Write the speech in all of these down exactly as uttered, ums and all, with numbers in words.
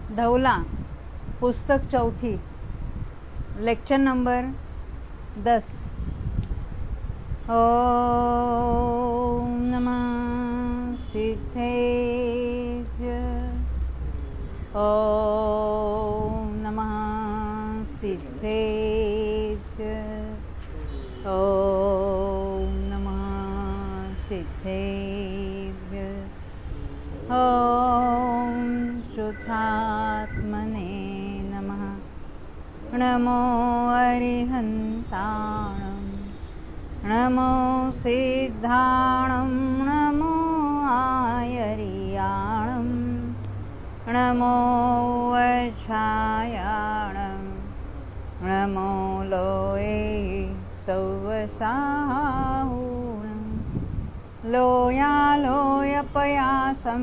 धौला, पुस्तक चौथी, lecture number दस। ओम नमः सिद्धेश्वर, ओम नमः सिद्धेश्वर, ओम नमः सिद्धेश्वर, ओम शुद्धात्मने नमः। नमो अरिहन्ताणं, नमो सिद्धाणं, नमो आयर्याणं, नमो वज्रायाणं, नमो लोये सौवसाहुणं, लोयालोयपयासं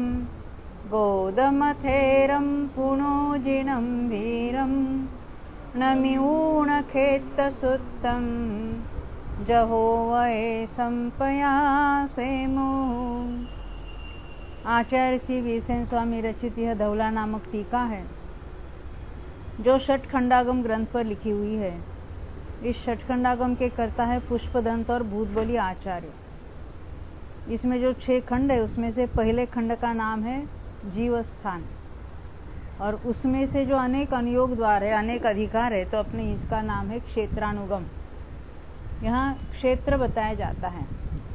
गोदमथेरं पुनोजिनं वीरं, नमिऊणखेत्तसुत्तं जहोवये संपयासेमो। आचार्य श्री वीरसेन स्वामी रचित यह धौला नामक टीका है, जो षटखंडागम ग्रंथ पर लिखी हुई है। इस षटखंडागम के कर्ता है पुष्पदंत और भूतबली आचार्य। इसमें जो छह खंड है, उसमें से पहले खंड का नाम है जीवस्थान, और उसमें से जो अनेक अनुयोग द्वार है, अनेक अधिकार है, तो अपने इसका नाम है क्षेत्रानुगम। यहाँ क्षेत्र बताया जाता है।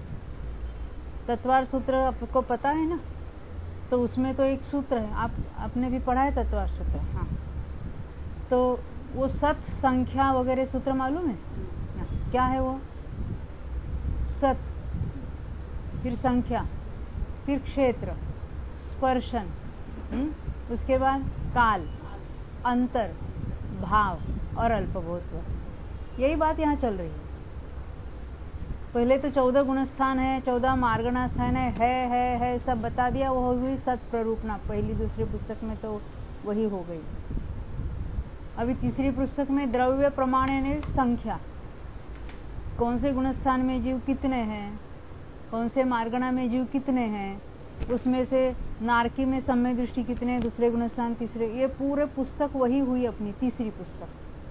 तत्वार सूत्र आपको पता है ना, तो उसमें तो एक सूत्र है, आप आपने भी पढ़ा है तत्वार सूत्र। हाँ, तो वो सत संख्या वगैरह सूत्र मालूम है क्या है? वो सत, फिर संख्या, फिर क्षेत्र, स्पर्शन, उसके बाद काल, अंतर, भाव और अल्पभूत्व। यही बात यहाँ चल रही है। पहले तो चौदह गुणस्थान है, चौदह मार्गणा स्थान है, है है है सब बता दिया। वो हुई सत प्ररूपणा, पहली दूसरी पुस्तक में तो वही हो गई। अभी तीसरी पुस्तक में द्रव्य प्रमाण यानी संख्या, कौन से गुणस्थान में जीव कितने हैं, कौन से मार्गणा में जीव कितने हैं, उसमें से नारकी में समय दृष्टि कितने, दूसरे गुणस्थान तीसरे, ये पूरे पुस्तक वही हुई अपनी तीसरी पुस्तक।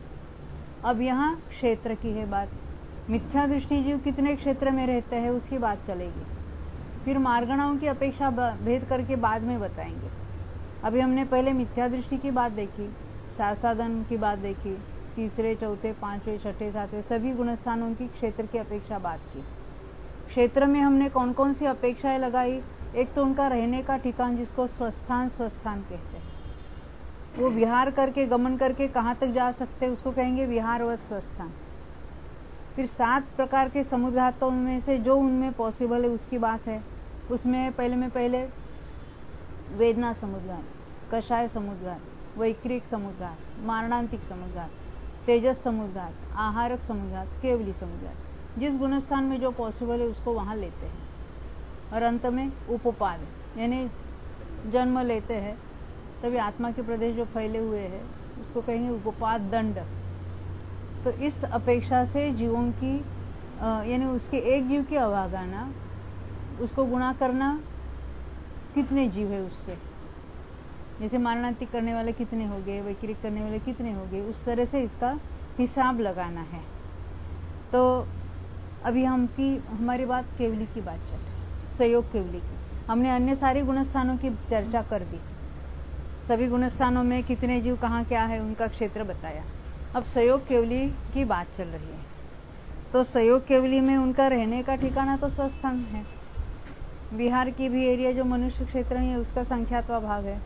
अब यहाँ क्षेत्र की है बात। मिथ्या दृष्टि जीव कितने क्षेत्र में रहते हैं उसकी बात चलेगी। फिर मार्गणाओं की अपेक्षा भेद करके बाद में बताएंगे। अभी हमने पहले मिथ्या दृष्टि की बात देखी, सासादन की बात देखी, तीसरे चौथे पांचवें छठे सातवें सभी गुणस्थानों की क्षेत्र की अपेक्षा बात की। क्षेत्र में हमने कौन कौन सी अपेक्षाएं लगाई? एक तो उनका रहने का ठिकान, जिसको स्वस्थान स्वस्थान कहते हैं। वो विहार करके गमन करके कहाँ तक जा सकते हैं उसको कहेंगे विहारवत स्वस्थान। फिर सात प्रकार के समुद्रातों में से जो उनमें पॉसिबल है उसकी बात है। उसमें पहले में पहले वेदना समुद्रात, कषाय समुद्रात, वैक्रिक समुद्रात, मारणांतिक समुद्रात, तेजस समुद्रात, आहारक समुद्रात, केवली समुद्रात। जिस गुणस्थान में जो पॉसिबल है उसको वहां लेते हैं। और अंत में उपोपाद यानी जन्म लेते हैं, तभी आत्मा के प्रदेश जो फैले हुए हैं उसको कहेंगे उपोपाद दंड। तो इस अपेक्षा से जीवों की यानी उसके एक जीव की अवगाहना, उसको गुणा करना कितने जीव है उससे, जैसे मारणांतिक करने वाले कितने हो गए, वैक्रिक करने वाले कितने हो गए, उस तरह से इसका हिसाब लगाना है। तो अभी हम की हमारी बात केवली की बात चल रही, संयोग केवली की। हमने अन्य सारे गुणस्थानों की चर्चा कर दी, सभी गुणस्थानों में कितने जीव कहाँ क्या है उनका क्षेत्र बताया। अब संयोग केवली की बात चल रही है। तो संयोग केवली में उनका रहने का ठिकाना तो स्वस्थान है। बिहार की भी एरिया जो मनुष्य क्षेत्र है उसका संख्यात्वा भाग है।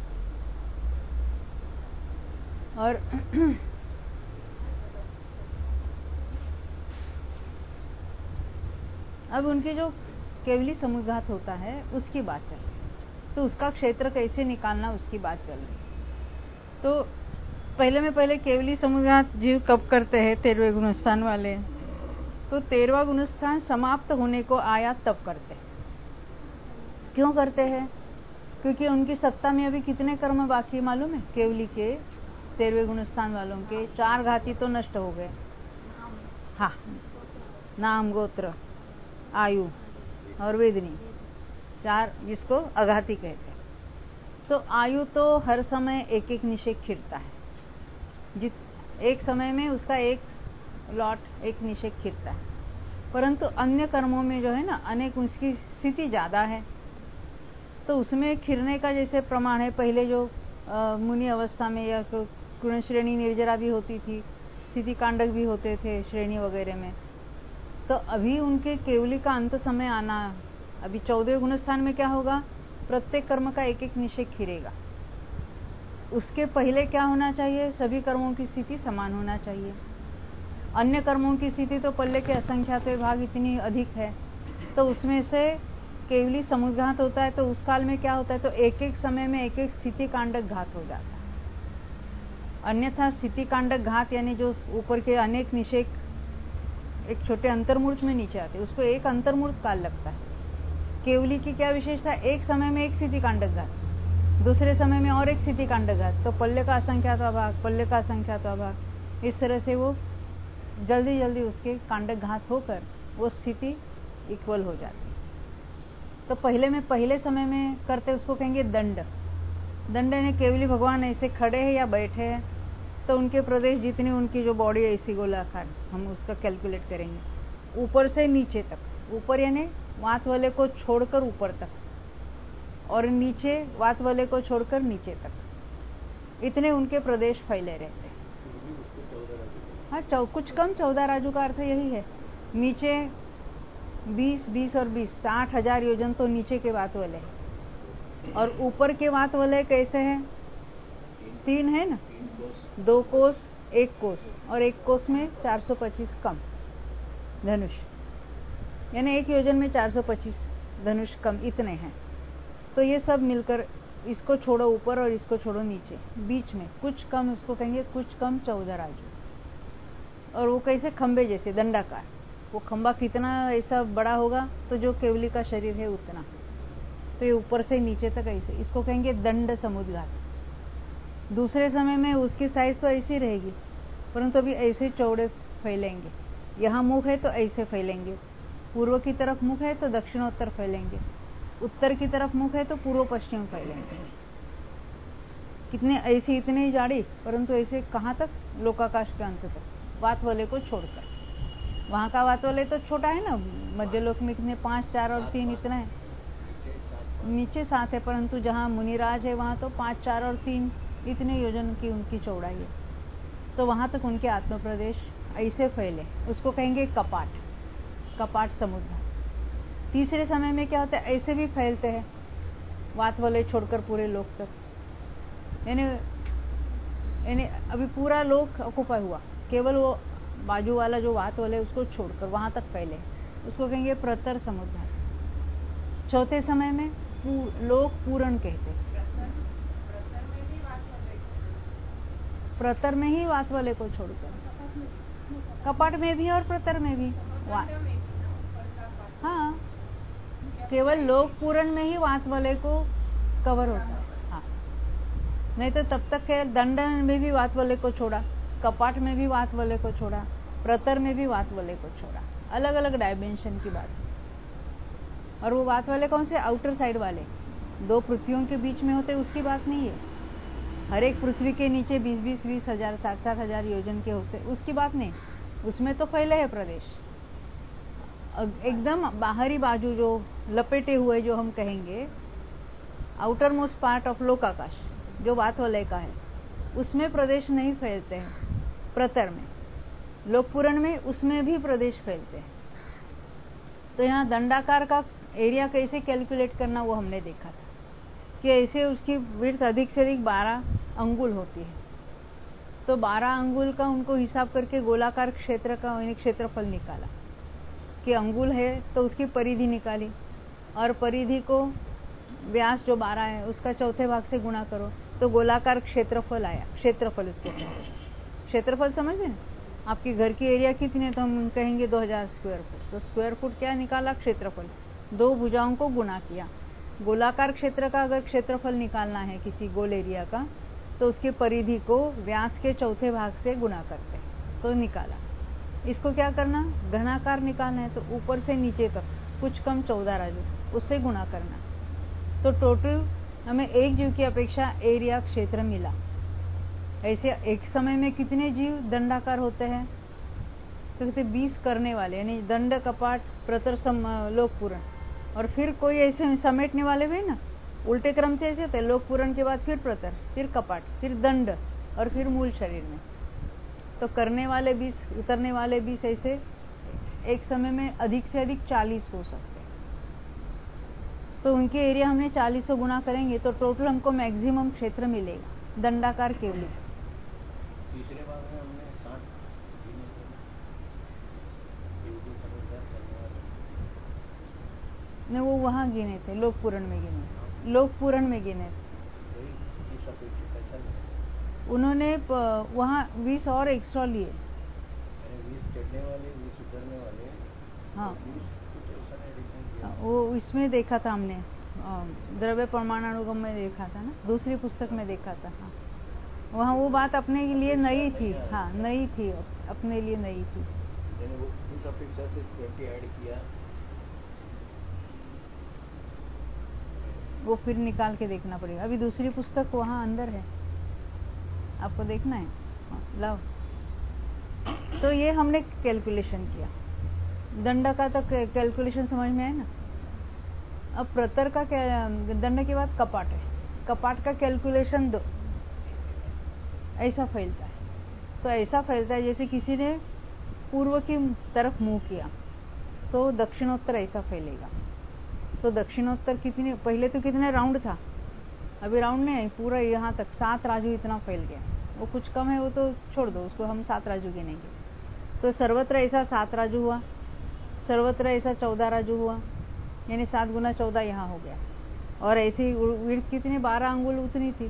और अब उनके जो केवली समुद्घात होता है उसकी बात चल रही है, तो उसका क्षेत्र कैसे निकालना उसकी बात चल रही है। तो पहले में पहले केवली समुद्घात जीव कब करते हैं? तेरहवें गुणस्थान वाले। तो तेरहवा गुणस्थान समाप्त होने को आया तब करते हैं। क्यों करते हैं? क्योंकि उनकी सत्ता में अभी कितने कर्म बाकी मालूम है? केवली के तेरहवें गुणस्थान वालों के चार घाती तो नष्ट हो गए। हाँ, नाम, गोत्र, आयु और वेदनी, चार जिसको अघाती कहते हैं। तो आयु तो हर समय एक एक निषेक खिरता है, जित एक समय में उसका एक लॉट एक निषेक खिरता है, परंतु अन्य कर्मों में जो है ना अनेक उसकी स्थिति ज्यादा है, तो उसमें खिरने का जैसे प्रमाण है। पहले जो आ, मुनि अवस्था में या तो गुण श्रेणी निर्जरा भी होती थी, स्थिति कांडक भी होते थे श्रेणी वगैरह में, तो अभी उनके केवली का अंत समय आना, अभी चौदह गुण स्थान में क्या होगा, प्रत्येक कर्म का एक एक निषेक खिरेगा। उसके पहले क्या होना चाहिए, सभी कर्मों की स्थिति समान होना चाहिए। अन्य कर्मों की स्थिति तो पल्ले के असंख्यात भाग इतनी अधिक है, तो उसमें से केवली समुद्घात होता है, तो उस काल में क्या होता है, तो एक एक समय में एक एक स्थिति कांडक घात हो जाता है। अन्यथा स्थिति कांडक घात यानी जो ऊपर के अनेक निषेक एक छोटे अंतर्मूर्त में नीचे आते, उसको एक अंतर्मूर्त काल लगता है। केवली की क्या विशेषता, एक समय में एक स्थिति कांडक घात, दूसरे समय में और एक स्थिति कांडक घात, तो पल्ले का असंख्यात भाग, पल्ले का असंख्यात भाग, इस तरह से वो जल्दी जल्दी उसके कांडक घात होकर वो स्थिति इक्वल हो जाती है। तो पहले में पहले समय में करते उसको कहेंगे दंड। दंड ने केवली भगवान ऐसे खड़े हैं या बैठे हैं, तो उनके प्रदेश जितनी उनकी जो बॉडी ऐसी गोलाकार, हम उसका कैलकुलेट करेंगे ऊपर से नीचे तक, ऊपर यानी वात वाले को छोड़कर ऊपर तक, और नीचे वात वाले को छोड़कर नीचे तक, इतने उनके प्रदेश फैले रहते हैं। हाँ, कुछ कम चौदह राजू का अर्थ यही है। नीचे बीस बीस और बीस साठ हजार योजन तो नीचे के वात वाले हैं, और ऊपर के वात वाले कैसे हैं, तीन है ना, दो कोस एक कोस, और एक कोस में चार सौ पच्चीस कम धनुष, यानी एक योजन में चार सौ पच्चीस धनुष कम, इतने हैं। तो ये सब मिलकर, इसको छोड़ो ऊपर और इसको छोड़ो नीचे, बीच में कुछ कम, उसको कहेंगे कुछ कम चौदह राजू। और वो कैसे, खंबे जैसे दंडाकार, वो खंबा कितना ऐसा बड़ा होगा तो जो केवली का शरीर है उतना, तो ये ऊपर से नीचे तक ऐसे, इसको कहेंगे दंड समुद्घात। दूसरे समय में उसकी साइज तो ऐसी रहेगी, परंतु अभी ऐसे चौड़े फैलेंगे, यहाँ मुख है तो ऐसे फैलेंगे, पूर्व की तरफ मुख है तो दक्षिणोत्तर फैलेंगे, उत्तर की तरफ मुख है तो पूर्व पश्चिम फैलेंगे। कितने ऐसे, इतने ही जाड़ी, परंतु ऐसे कहाँ तक, लोकाकाश के अंत तक, वात वाले को छोड़कर। वहां का वात वाले तो छोटा है ना, मध्यलोक में कितने, पांच चार और तीन इतना है, नीचे सात है, परंतु जहाँ मुनिराज है वहां तो पांच चार और तीन इतने योजन की उनकी चौड़ाई है, तो वहां तक उनके आत्म प्रदेश ऐसे फैले, उसको कहेंगे कपाट, कपाट समुद्र। तीसरे समय में क्या होता है, ऐसे भी फैलते हैं वात वाले छोड़कर पूरे लोक तक, यानी यानी अभी पूरा लोक ऑक्युपाई हुआ, केवल वो बाजू वाला जो वात वाले उसको छोड़कर वहां तक फैले, उसको कहेंगे प्रतर समुद्र। चौथे समय में पू, लोक पूरण कहते, प्रतर में ही वात वाले को छोड़कर, कपाट में भी और प्रतर में भी, हाँ, केवल लोक पूरण में ही वात वाले को कवर होता है। हाँ, नहीं तो तब तक के दंड में भी वात वाले को छोड़ा, कपाट में भी वात वाले को छोड़ा, प्रतर में भी वात वाले को छोड़ा, अलग अलग डायमेंशन की बात। और वो वात वाले कौन से, आउटर साइड वाले, दो पृथ्वियों के बीच में होते, उसकी बात नहीं है। हर एक पृथ्वी के नीचे बीस बीस बीस हजार साठ साठ हजार योजन के होते, उसकी बात नहीं, उसमें तो फैले है प्रदेश। एकदम बाहरी बाजू जो लपेटे हुए, जो हम कहेंगे आउटर मोस्ट पार्ट ऑफ लोकाकाश, जो वात वाले का है, उसमें प्रदेश नहीं फैलते हैं। प्रतर में, लोकपुरण में, उसमें भी प्रदेश फैलते हैं। तो यहाँ दंडाकार का एरिया कैसे कैलकुलेट करना वो हमने देखा था, कि ऐसे उसकी विड्थ अधिक से अधिक बारह अंगुल होती है, तो बारह अंगुल का उनको हिसाब करके गोलाकार क्षेत्र का क्षेत्रफल निकाला, कि अंगुल है तो उसकी परिधि निकाली, और परिधि को व्यास जो बारह है उसका चौथे भाग से गुणा करो, तो गोलाकार क्षेत्रफल आया। क्षेत्रफल उसको क्षेत्रफल समझ में, आपके घर की एरिया कितनी है, तो हम कहेंगे दो हजार स्क्वायर फुट, तो स्क्वायर फुट क्या निकाला, क्षेत्रफल। दो भुजाओं को गुणा किया, गोलाकार क्षेत्र का अगर क्षेत्रफल निकालना है किसी गोल एरिया का, तो उसकी परिधि को व्यास के चौथे भाग से गुणा करते हैं, तो निकाला। इसको क्या करना, घनाकार निकालना है, तो ऊपर से नीचे तक कुछ कम चौदह राजू, उससे गुणा करना, तो टोटल हमें एक जीव की अपेक्षा एरिया क्षेत्र मिला। ऐसे एक समय में कितने जीव दंडाकार होते हैं? तो कहते बीस करने वाले, यानी दंड, कपाट, प्रतर, लोक पूरण, और फिर कोई ऐसे समेटने वाले भी ना, उल्टे क्रम से ऐसे होते, लोक पूरण के बाद फिर प्रतर, फिर कपाट, फिर दंड, और फिर मूल शरीर में। तो करने वाले बीस, उतरने वाले बीस, ऐसे एक समय में अधिक से अधिक चालीस हो सकते हैं। तो उनके एरिया हमने चालीस सौ गुना करेंगे तो टोटल हमको मैक्सिमम क्षेत्र मिलेगा दंडाकार केवली। तीसरे भाग में हमने साठ ने वो वहाँ गिने थे, लोक पूरण में गिने, लोक पूरण में गिने थे। उन्होंने वहाँ बीस और एक्स्ट्रा लिए, बीस चढ़ने वाले, बीस उतरने वाले। हाँ, वो इसमें देखा था हमने, द्रव्य परमाणुगम में देखा था ना, दूसरी पुस्तक में देखा था। हाँ, वहाँ वो बात अपने लिए नई थी। हाँ, नई थी, अपने लिए नई थी। वो इस अपेक्षा से ट्वेंटी ऐड किया, वो फिर निकाल के देखना पड़ेगा। अभी दूसरी पुस्तक वहाँ अंदर है, आपको देखना है। हाँ, लाओ। तो ये हमने कैलकुलेशन किया, दंड का तो कैलकुलेशन समझ में है ना। अब प्रतर का, दंड के बाद कपाट है, कपाट का कैलकुलेशन दो, ऐसा फैलता है। तो ऐसा फैलता है जैसे किसी ने पूर्व की तरफ मुंह किया तो दक्षिणोत्तर ऐसा फैलेगा। तो दक्षिणोत्तर कितने, पहले तो कितने राउंड था, अभी राउंड नहीं है, पूरा यहाँ तक सात राजू इतना फैल गया। वो कुछ कम है, वो तो छोड़ दो, उसको हम सात राजू गिनेंगे। तो सर्वत्र ऐसा सात राजू हुआ, सर्वत्र ऐसा चौदह राजू हुआ, यानी सात गुना चौदह यहाँ हो गया। और ऐसी विड्थ कितनी, बारह अंगुल उतनी थी।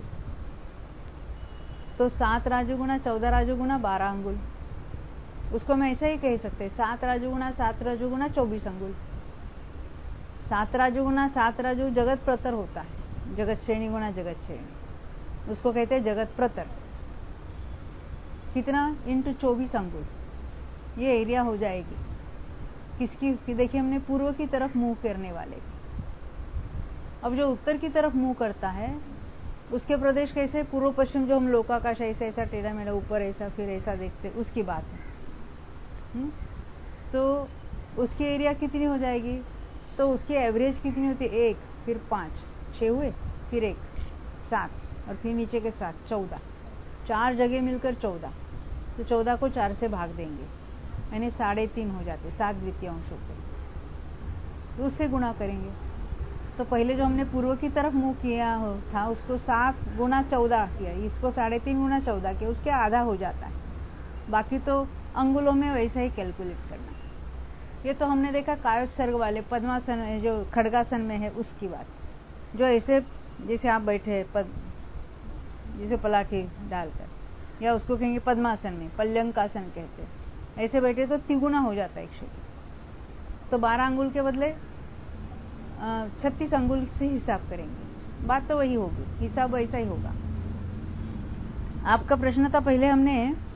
तो सात राजू गुना चौदह राजू गुना बारह अंगुल, उसको मैं ऐसा ही कह सकते, सात राजू गुना सात राजू गुना चौबीस अंगुल। सात राजू गुना सात राजू जगत प्रतर होता है, जगत श्रेणी गुना जगत श्रेणी, उसको कहते हैं जगत प्रतर। कितना, इंटू चौबीस अंगुल, ये एरिया हो जाएगी किसकी? देखिए, हमने पूर्व की तरफ मुंह करने वाले। अब जो उत्तर की तरफ मुंह करता है उसके प्रदेश कैसे, पूर्व पश्चिम, जो हम लोकाकाश ऐसा ऐसा टेढ़ा मेढ़ा ऊपर ऐसा फिर ऐसा देखते, उसकी बात है। हुँ? तो उसकी एरिया कितनी हो जाएगी? तो उसकी एवरेज कितनी होती है? एक, फिर पाँच, छः हुए, फिर एक, सात, और फिर नीचे के सात, चौदह, चार जगह मिलकर चौदह। तो चौदह को चार से भाग देंगे, यानी साढ़े तीन हो जाते, सात द्वितीयांश होते। तो उससे गुणा करेंगे। तो पहले जो हमने पूर्व की तरफ मुंह किया हो था उसको सात गुना चौदह किया, इसको साढ़े तीन गुना चौदह किया, उसके आधा हो जाता है। बाकी तो अंगुलों में वैसा ही कैलकुलेट करना। ये तो हमने देखा कायोत्सर्ग वाले पद्मासन, जो खड़गासन में है उसकी बात, जो ऐसे जैसे आप बैठे हैं पद, जैसे पलाठी डालकर, या उसको कहेंगे पद्मासन में, पल्यंकासन कहते हैं, ऐसे बैठे तो तिगुना हो जाता है एक क्षेत्र। तो बारह अंगुल के बदले छत्तीस अंगुल से हिसाब करेंगे, बात तो वही होगी, हिसाब वैसा ही होगा। आपका प्रश्न था पहले हमने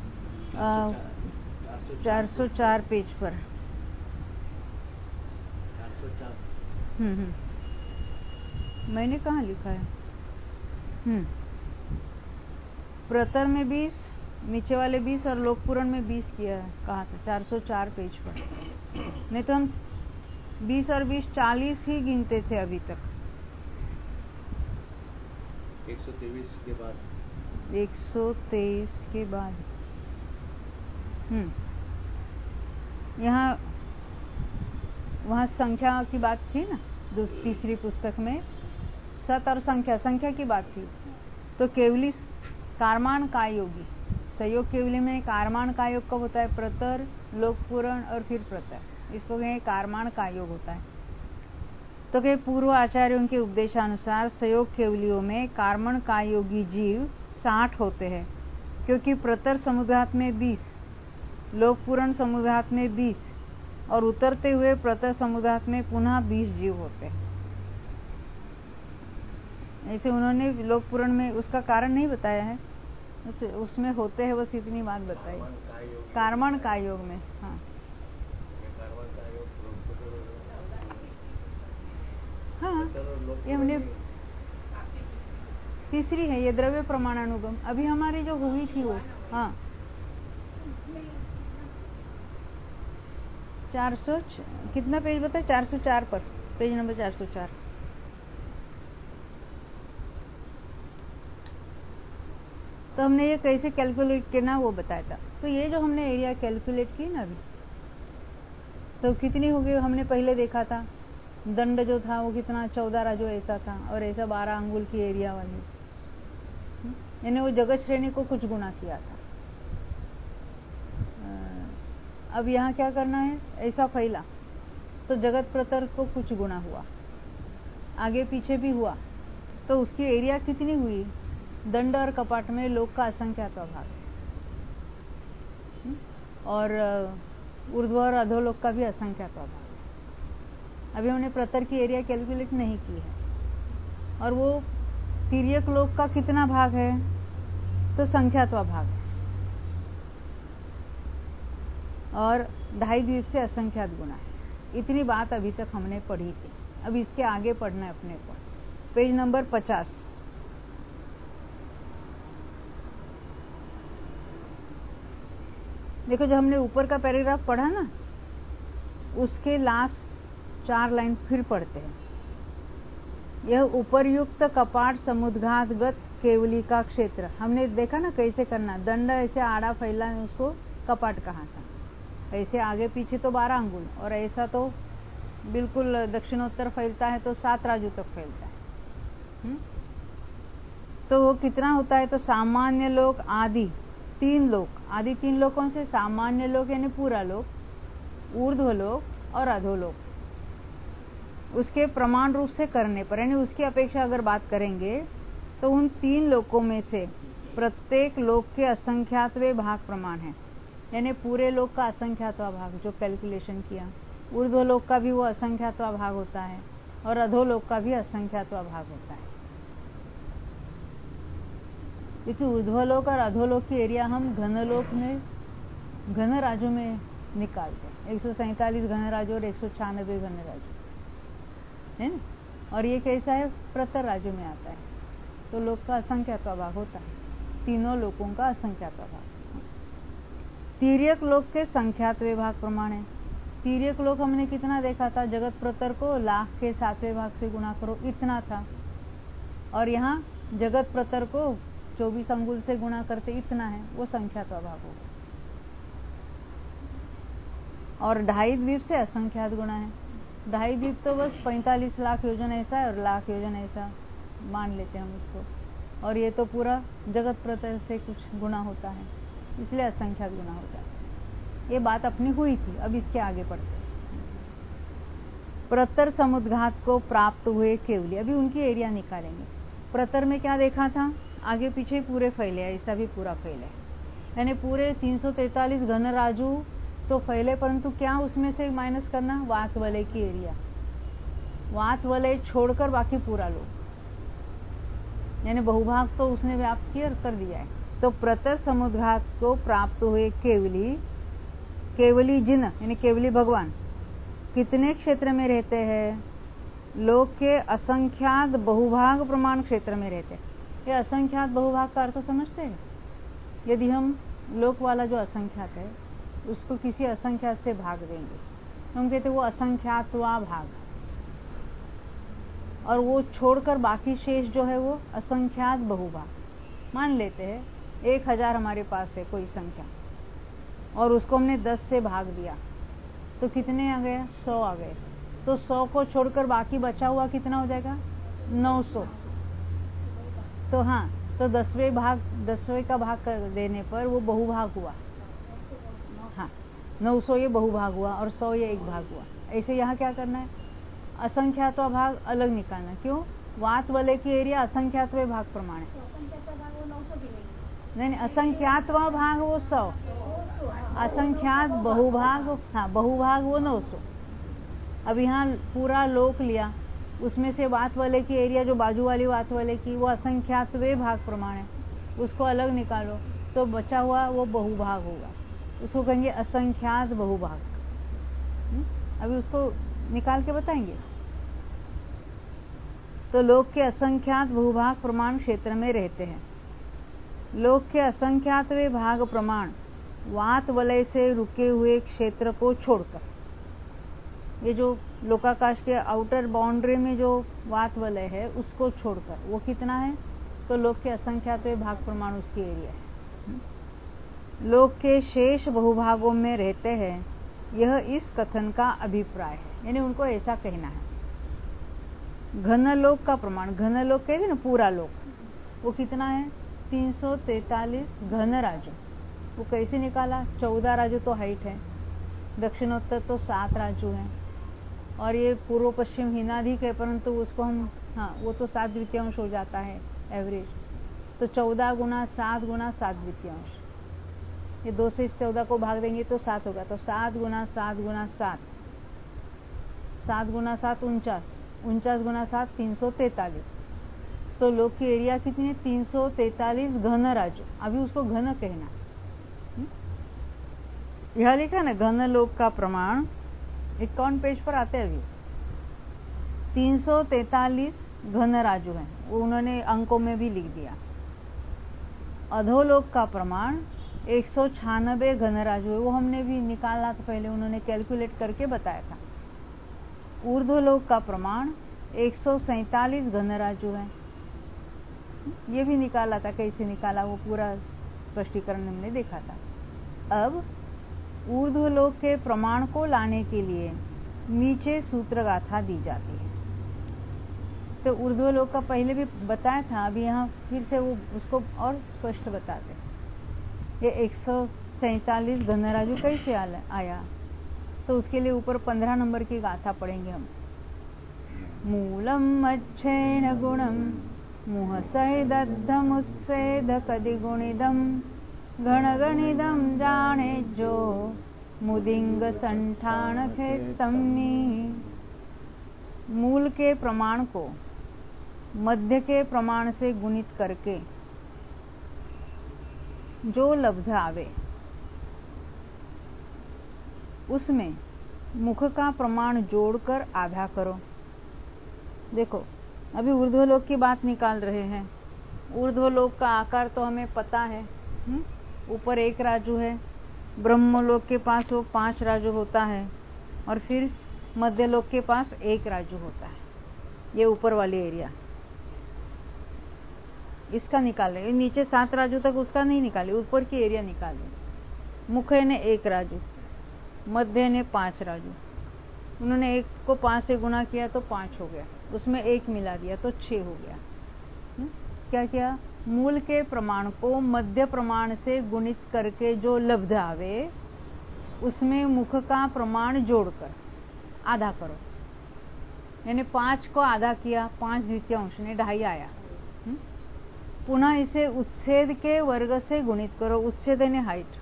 चार सौ चार पेज पर, हम्म हम्म मैंने कहाँ लिखा है, हम्म प्रतर में बीस, नीचे वाले बीस और लोक पूरण में बीस किया है, कहा था चार सौ चार पेज पर। नहीं तो हम बीस और बीस चालीस ही गिनते थे अभी तक। एक सौ तेईस के बाद, एक सौ तेईस के बाद, हम्म यहाँ वहाँ संख्या की बात थी ना, तीसरी पुस्तक में सत और संख्या, संख्या की बात थी। तो केवली कारमान काय योगी, सहयोग केवली में कारमान काय योग कब होता है? प्रतर, लोक पूरण और फिर प्रतर, इसको कहें कारमान काय योग होता है। तो कहे पूर्व आचार्यों के उपदेशानुसार सहयोग केवलियों में कारमण काय योगी जीव साठ होते हैं, क्योंकि प्रतर समुदात में बीस, लोक पूरण समुदात में बीस और उतरते हुए प्रतर समुदात में पुनः बीस जीव होते हैं। ऐसे उन्होंने लोक पुराण में उसका कारण नहीं बताया है, उस, उसमें होते हैं बस इतनी बात बताई, कारमण काय योग में। हाँ हाँ, ये हमने तीसरी है ये द्रव्य प्रमाणानुगम। अभी हमारी जो हुई थी वो, हाँ चार सौ कितना पेज बताए, चार सौ चार पर, पेज नंबर चार सौ चार। तो हमने ये कैसे कैलकुलेट करना वो बताया था। तो ये जो हमने एरिया कैलकुलेट की ना अभी, तो कितनी होगी हमने पहले देखा था। दंड जो था वो कितना, चौदह राजो ऐसा था, और ऐसा बारह अंगुल की एरिया वाली, यानी वो जगत श्रेणी को कुछ गुना किया था। अब यहाँ क्या करना है, ऐसा फैला तो जगत प्रतर को कुछ गुना हुआ, आगे पीछे भी हुआ, तो उसकी एरिया कितनी हुई। दंड और कपाट में लोक का असंख्यात्वा भाग, और ऊर्ध्व और अधोलोक का भी असंख्यात्वा भाग। अभी हमने प्रतर की एरिया कैलकुलेट नहीं की है। और वो तिर्यक लोक का कितना भाग है, तो संख्यात्वा भाग है, और ढाई द्वीप से असंख्यात गुना है। इतनी बात अभी तक हमने पढ़ी थी। अब इसके आगे पढ़ना है अपने को, पेज नंबर पचास। देखो, जो हमने ऊपर का पैराग्राफ पढ़ा ना, उसके लास्ट चार लाइन फिर पढ़ते हैं। यह उपर्युक्त कपाट समुद्घातगत केवली का क्षेत्र, हमने देखा ना कैसे करना। दंड ऐसे आड़ा फैला है, उसको कपाट कहा था। ऐसे आगे पीछे तो बारह अंगुल, और ऐसा तो बिल्कुल दक्षिणोत्तर फैलता है तो सात राजू तक फैलता है। हुँ? तो वो कितना होता है, तो सामान्य लोक आदि तीन लोक, आदि तीन लोकों से सामान्य लोक यानी पूरा लोक, ऊर्ध्व लोक और अधोलोक, उसके प्रमाण रूप से करने पर, यानी उसकी अपेक्षा अगर बात करेंगे तो उन तीन लोकों में से प्रत्येक लोक के असंख्यातवे भाग प्रमाण है। यानी पूरे लोक का असंख्यातवा भाग जो कैलकुलेशन किया, ऊर्ध्व लोक का भी वो असंख्यातवा भाग होता है, और अधोलोक का भी असंख्यातवा भाग होता है। क्योंकि ऊर्ध्वलोक और अधोलोक की एरिया हम घनलोक में, घन राज्यों में निकालते हैं। एक सौ सैतालीस घन राज्य और एक सौ छियानबे घन राज्य है ना। और ये कैसा है, प्रतर राज्यों में आता है, तो लोक का असंख्यातवा भाग होता है, तीनों लोकों का असंख्यातवा भाग। तिर्यक लोक के संख्यातवे भाग प्रमाण है। तिर्यक लोक हमने कितना देखा था, जगत प्रतर को लाख के सातवें भाग से गुणा करो, इतना था। और यहाँ जगत प्रतर को चौबीस अंगुल से गुणा करते इतना है, वो संख्यात्वा भाग होगा। और ढाई द्वीप से असंख्यात गुणा है। ढाई द्वीप तो बस पैंतालीस लाख योजन ऐसा है, और लाख योजन ऐसा मान लेते हैं हम उसको। और ये तो पूरा जगत प्रतर से कुछ गुणा होता है, इसलिए असंख्यात गुना होता है। ये बात अपनी हुई थी। अब इसके आगे पढ़ते हैं। प्रतर समुद्घात को प्राप्त हुए केवली, अभी उनकी एरिया निकालेंगे। प्रतर में क्या देखा था, आगे पीछे पूरे फैले, ऐसा भी पूरा फैले, यानी पूरे तीन सौ तैतालीस घन राजू तो फैले, परंतु क्या उसमें से माइनस करना, वात वलय की एरिया, वात वलय छोड़कर बाकी पूरा लो, यानी बहुभाग तो उसने व्याप्त किया कर दिया है। तो प्रतर समुद्घात को प्राप्त हुए केवली, केवली जिन यानी केवली भगवान कितने क्षेत्र में रहते हैं, लोक के असंख्यात बहुभाग प्रमाण क्षेत्र में रहते हैं। ये असंख्यात बहुभाग का अर्थ समझते हैं। यदि हम लोक वाला जो असंख्यात है उसको किसी असंख्यात से भाग देंगे, हम कहते वो असंख्यातवा भाग, और वो छोड़कर बाकी शेष जो है वो असंख्यात बहुभाग मान लेते हैं। एक हजार हमारे पास है कोई संख्या, और उसको हमने दस से भाग दिया, तो कितने आ गए, सौ आ गए। तो सौ को छोड़कर बाकी बचा हुआ कितना हो जाएगा, नौ सौ। तो हाँ, तो दसवें भाग, दसवें का भाग कर देने पर वो बहुभाग हुआ। हाँ, नौ सौ ये बहुभाग हुआ और सौ ये एक भाग हुआ। ऐसे यहाँ क्या करना है, असंख्यातवा भाग अलग निकालना। क्यों, वात वलय की एरिया असंख्यातवे भाग प्रमाण है। नहीं नहीं, असंख्यातवा भाग वो सौ, असंख्यात बहुभाग, हाँ बहुभाग वो नौ सौ। अब यहाँ पूरा लोक लिया, उसमें से वात वलय की एरिया जो बाजू वाली वात वलय की वो असंख्यातवे भाग प्रमाण है, उसको अलग निकालो, तो बचा हुआ वो बहुभाग होगा, उसको कहेंगे असंख्यात बहुभाग। अभी उसको निकाल के बताएंगे। तो तो लोक के असंख्यात भूभाग प्रमाण क्षेत्र में रहते हैं। लोक के असंख्यात वे भाग प्रमाण वात वलय से रुके हुए क्षेत्र को छोड़कर, ये जो लोकाकाश के आउटर बाउंड्री में जो वात वलय है उसको छोड़कर, वो कितना है? तो लोक के असंख्यात वे भाग प्रमाण उसकी एरिया है। लोक के शेष बहुभागों में रहते हैं, यह इस कथन का अभिप्राय है, यानी उनको ऐसा कहना है। घनलोक का प्रमाण, घनलोक कहते ना पूरा लोक, वो कितना है? तीन सौ तैतालीस घन राजू। वो कैसे निकाला? चौदह राजू तो हाइट है, दक्षिणोत्तर तो सात राजू है, और ये पूर्व पश्चिम हिनाधिक है, परंतु उसको हम, हाँ वो तो सात द्वितीयांश हो जाता है एवरेज, तो चौदह गुना सात गुना सात द्वितीयांश, ये दो से इस चौदह को भाग देंगे तो सात होगा, तो सात गुना सात गुना सात, सात गुना सात उनचास, उनचास गुना सात तीन सौ तैतालीस। तो लोक की एरिया कितनी है? तीन सौ तैतालीस घन राजू। अभी उसको घन कहना, यह लिखा ना घन लोक का प्रमाण, इक्यावन पेज पर आते हैं। अभी तीन सौ तैतालीस घन राजू है, वो उन्होंने अंकों में भी लिख दिया। अधोलोक का प्रमाण एक सौ छियानबे घन राजू है, वो हमने भी निकाला था पहले, उन्होंने कैलकुलेट करके बताया था। ऊर्ध्वलोक का प्रमाण एक सौ सैतालीस घन राजू है, ये भी निकाला था, कैसे निकाला वो पूरा स्पष्टीकरण हमने देखा था। अब ऊर्ध्वलोक के प्रमाण को लाने के लिए नीचे सूत्र गाथा दी जाती है। तो ऊर्ध्वलोक का पहले भी बताया था, अभी यहाँ फिर से वो उसको और स्पष्ट बताते हैं। ये एक सौ सैतालीस घन राजू कैसे आया? तो उसके लिए ऊपर पंद्रह नंबर की गाथा पढ़ेंगे हम। मूलम अच्छेन गुणम मुहसैदद्धमुत्सेद कदिगुणिदम गणगणिदम जाने जो मुदिंग संठान खेतमनी। मूल के प्रमाण को मध्य के प्रमाण से गुणित करके जो लब्ध आवे, उसमें मुख का प्रमाण जोड़कर आधा करो। देखो अभी ऊर्ध्वलोक की बात निकाल रहे हैं। ऊर्ध्वलोक का आकार तो हमें पता है, ऊपर एक राजू है, ब्रह्मलोक के पास वो पांच राजू होता है, और फिर मध्यलोक के पास एक राजू होता है। ये ऊपर वाली एरिया इसका निकाले, नीचे सात राजू तक उसका नहीं निकाले, ऊपर की एरिया निकाले। मुखे ने एक राजू, मध्य ने पांच राजू, उन्होंने एक को पांच से गुना किया तो पांच हो गया, उसमें एक मिला दिया तो छह हो गया। हुँ? क्या किया? मूल के प्रमाण को मध्य प्रमाण से गुणित करके जो लब्ध आवे, उसमें मुख का प्रमाण जोड़कर आधा करो। यानी पांच को आधा किया, पांच द्वितीयांश ने ढाई आया। हुँ? पुनः इसे उच्छेद के वर्ग से गुणित करो, उच्छेद यानी हाइट।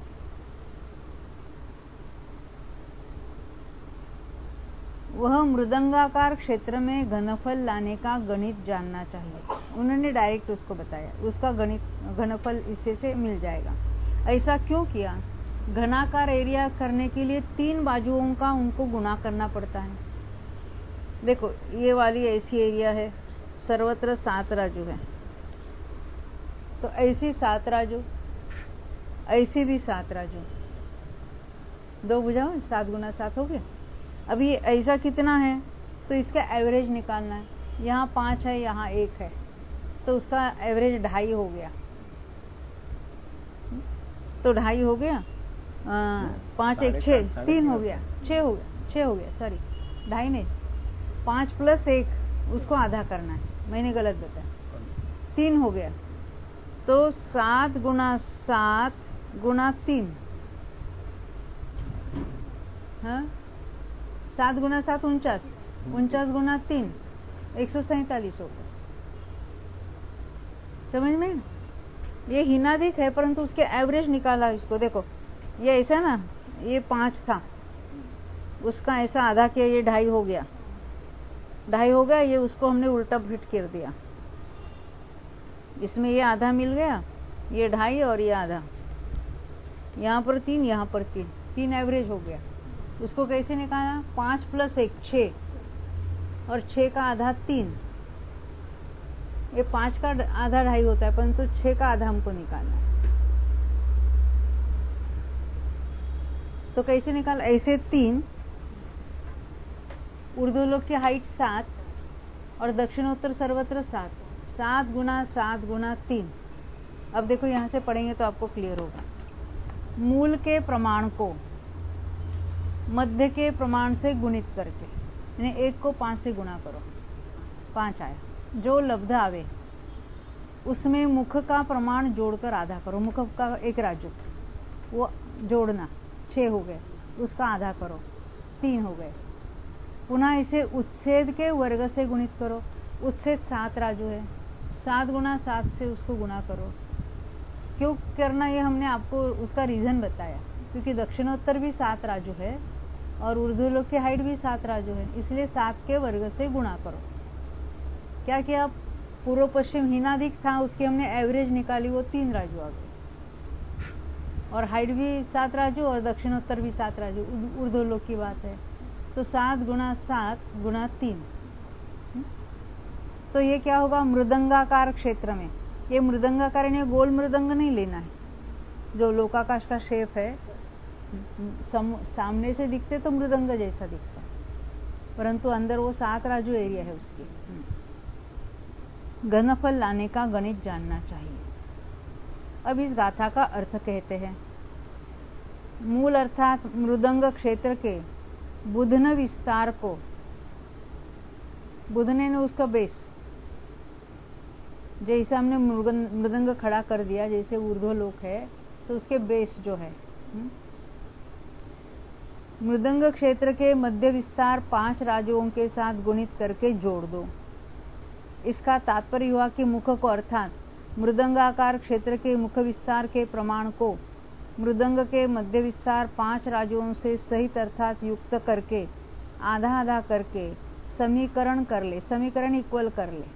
वह मृदंगाकार क्षेत्र में घनफल लाने का गणित जानना चाहिए। उन्होंने डायरेक्ट उसको बताया, उसका गणित घनफल इससे से मिल जाएगा। ऐसा क्यों किया? घनाकार एरिया करने के लिए तीन बाजुओं का उनको गुणा करना पड़ता है। देखो ये वाली ऐसी एरिया है, सर्वत्र सात राजू है, तो ऐसी सात राजू, ऐसी भी सात राजू, दो बुझाओ, सात गुना सात हो गया। अभी ऐसा कितना है तो इसका एवरेज निकालना है। यहाँ पांच है, यहाँ एक है, तो उसका एवरेज ढाई हो गया। तो ढाई हो गया, आ, पांच एक छः, तीन हो गया, छः हो गया, छः हो गया, सॉरी ढाई नहीं, पांच प्लस एक उसको आधा करना है, मैंने गलत बताया, तीन हो गया। तो सात गुना सात गुना तीन, हाँ सात गुना सात उनचास, उनचास गुना तीन एक सौ सैतालीस हो गया। समझ में? ये हिनाधिक है, परंतु उसके एवरेज निकाला इसको। देखो ये ऐसा ना, ये पांच था, उसका ऐसा आधा किया, ये ढाई हो गया, ढाई हो गया, ये उसको हमने उल्टा फिट कर दिया, इसमें ये आधा मिल गया, ये ढाई और ये आधा, यहाँ पर तीन, यहाँ पर तीन, तीन एवरेज हो गया। उसको कैसे निकाला? पांच प्लस एक छः, और छः का आधा तीन, ये पांच का आधा ढाई होता है, परंतु तो छह का आधा हमको निकालना है। तो कैसे निकाल? ऐसे तीन, ऊर्ध्वलोक की हाइट सात और दक्षिणोत्तर सर्वत्र सात, सात गुना सात गुना तीन। अब देखो यहां से पढ़ेंगे तो आपको क्लियर होगा। मूल के प्रमाण को मध्य के प्रमाण से गुणित करके, यानी एक को पांच से गुणा करो, पांच आया। जो लब्ध आवे उसमें मुख का प्रमाण जोड़कर आधा करो। मुख का एक राजू वो जोड़ना, छह हो गए, उसका आधा करो, तीन हो गए। पुनः इसे उच्छेद के वर्ग से गुणित करो। उच्छेद सात राजू है, सात गुना सात से उसको गुणा करो। क्यों करना ये हमने आपको उसका रीजन बताया, क्योंकि दक्षिणोत्तर भी सात राजू है और ऊर्ध्वलोक की हाइट भी सात राजू है, इसलिए सात के वर्ग से गुणा करो। क्या किया? पूर्व पश्चिम हीनाधिक था, उसकी हमने एवरेज निकाली, वो तीन राजू आ गए। और हाइट भी सात राजू और दक्षिणोत्तर भी सात राजू, ऊर्ध्वलोक की बात है। तो सात गुना सात गुना तीन, तो ये क्या होगा? मृदंगाकार क्षेत्र में, ये मृदंगाकार यानी गोल मृदंग नहीं लेना है, जो लोकाकाश का शेप है, सम, सामने से दिखते तो मृदंग जैसा दिखता है, परंतु अंदर वो सात राजू एरिया है उसकी। घनफल लाने का गणित जानना चाहिए। अब इस गाथा का अर्थ कहते हैं। मूल अर्थात मृदंग क्षेत्र के बुधन विस्तार को, बुधने ने उसका बेस, जैसे हमने मृदंग खड़ा कर दिया, जैसे ऊर्ध्वलोक है तो उसके बेस जो है, मृदंग क्षेत्र के मध्य विस्तार पांच राजुओं के साथ गुणित करके जोड़ दो। इसका तात्पर्य हुआ कि मुख को अर्थात मृदंगाकार क्षेत्र के मुख विस्तार के प्रमाण को मृदंग के मध्य विस्तार पांच राजुओं से सहित अर्थात युक्त करके आधा आधा करके समीकरण कर ले, समीकरण इक्वल कर ले।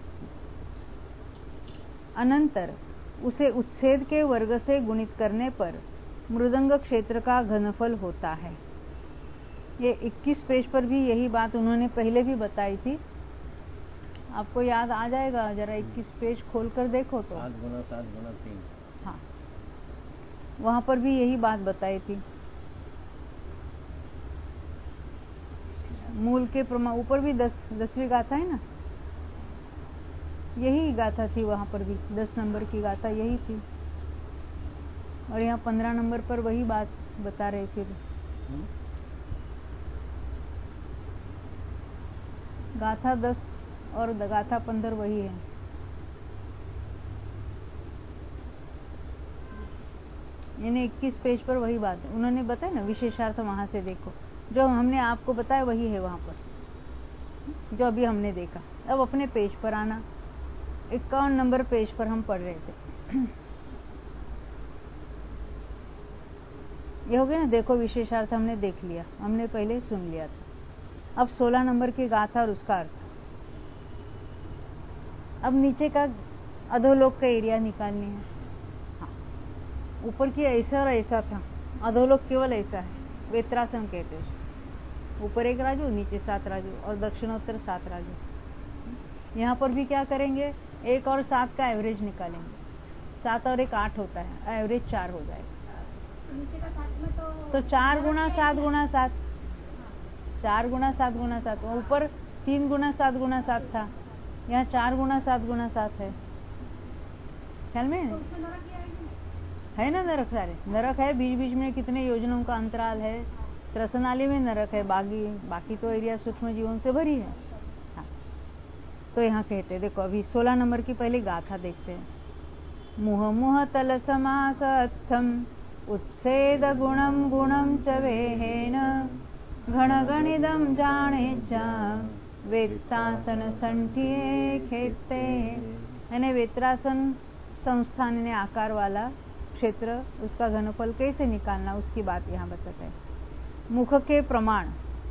अनंतर उसे उच्छेद के वर्ग से गुणित करने पर मृदंग क्षेत्र का घनफल होता है। ये इक्कीस पेज पर भी यही बात उन्होंने पहले भी बताई थी, आपको याद आ जाएगा, जरा इक्कीस पेज खोलकर देखो तो। सात गुना सात गुना तीन, हाँ, वहां पर भी यही बात बताई थी। मूल के प्रमाण, ऊपर भी दस दसवीं गाथा है ना, यही गाथा थी, वहां पर भी दस नंबर की गाथा यही थी, और यहाँ पंद्रह नंबर पर वही बात बता रहे थे। गाथा दस और गाथा पंद्रह वही है। यानी इक्कीस पेज पर वही बात है, उन्होंने बताया ना, विशेषार्थ वहां से देखो, जो हमने आपको बताया वही है वहां पर, जो अभी हमने देखा। अब अपने पेज पर आना, इक्यावन नंबर पेज पर हम पढ़ रहे थे। ये हो गया ना, देखो विशेषार्थ हमने देख लिया, हमने पहले सुन लिया था। अब सोलह नंबर की गाथा और उसका अर्थ। अब नीचे का अधोलोक का एरिया निकालनी है। हाँ, ऊपर की ऐसा और ऐसा था, अधोलोक केवल ऐसा है, वेत्रासन कहते हैं। ऊपर एक राजू, नीचे सात राजू और दक्षिणोत्तर सात राजू। यहाँ पर भी क्या करेंगे? एक और सात का एवरेज निकालेंगे, सात और एक आठ होता है, एवरेज चार हो जाएगा। तो चार गुना सात गुना सात, चार गुना सात गुना सात, ऊपर तीन गुना सात गुना सात था, यहाँ चार गुना सात गुना सात है। ख्याल में है ना? नरक सारे नरक है, बीच बीच में कितने योजनाओं का अंतराल है, त्रसनाली में नरक है, बाकी बाकी तो एरिया सूक्ष्म जीवन से भरी है। हाँ, तो यहाँ कहते हैं, देखो अभी सोलह नंबर की पहली गाथा देखते हैं। मुह मुह तल समासत्थम उच्छेद गुणम गुणम च वेहेन घण गणिदम जाने जा वेत्रासन संठिये खेते। यानी वेत्रासन संस्थान ने आकार वाला क्षेत्र, उसका घनफल कैसे निकालना, उसकी बात यहाँ बताते हैं। मुख के प्रमाण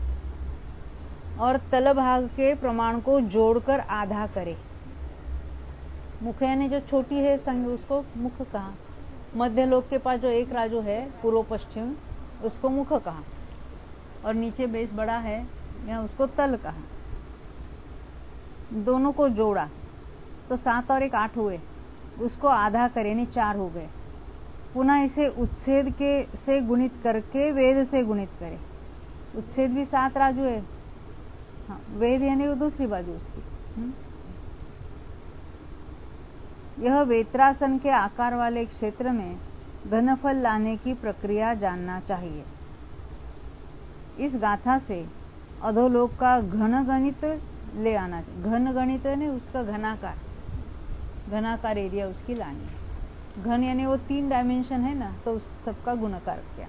और तल भाग के प्रमाण को जोड़कर आधा करे। मुख यानी जो छोटी है संग, उसको मुख कहा। मध्य लोक के पास जो एक राजू है पूर्व पश्चिम, उसको मुख कहा, और नीचे बेस बड़ा है, यहाँ उसको तल कहा। दोनों को जोड़ा, तो सात और एक आठ हुए, उसको आधा करें यानी चार हो गए। पुनः इसे उच्छेद के से गुणित करके वेद से गुणित करें। उच्छेद भी सात राजू है, हाँ, वेद यानी वो दूसरी बाजू उसकी। हुँ? यह वेत्रासन के आकार वाले क्षेत्र में घनफल लाने की प्रक्रिया जानना चाहिए। इस गाथा से अधोलोक का घन गणित ले आना चाहिए। घन गणित है ना, उसका घनाकार, घनाकार एरिया उसकी लानी है। घन यानी वो तीन डायमेंशन है ना, तो उस सबका गुणाकार क्या,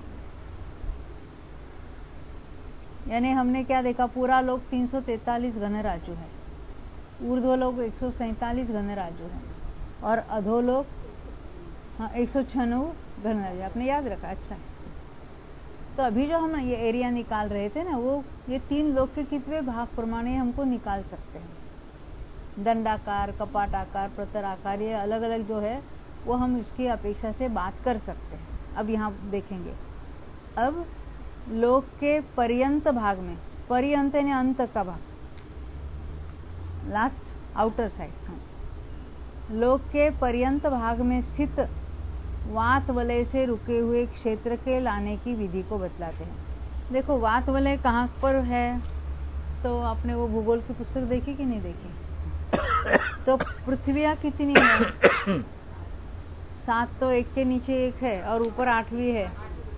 यानी हमने क्या देखा, पूरा लोग तीन सौ तैतालीस घन राजू है, ऊर्ध्वलोक एक सौ सैतालीस घन राजू है, और अधोलोक हाँ एक सौ छियानवे घन राजू। आपने याद रखा, अच्छा है। तो अभी जो हम ये एरिया निकाल रहे थे ना, वो ये तीन लोक के कितने भाग प्रमाणे हमको निकाल सकते हैं। दंडाकार, कपाटाकार, प्रतराकार, ये अलग अलग जो है वो हम इसकी अपेक्षा से बात कर सकते हैं। अब यहाँ देखेंगे, अब लोक के पर्यंत भाग में, पर्यंत यानी अंत का भाग, लास्ट आउटर साइड, हाँ, लोक के पर्यंत भाग में स्थित वात वलय से रुके हुए क्षेत्र के लाने की विधि को बतलाते हैं। देखो वात वलय कहाँ पर है, तो आपने वो भूगोल की पुस्तक देखी कि नहीं देखी? तो पृथ्वियाँ कितनी है? सात तो एक के नीचे एक है और ऊपर आठवीं है।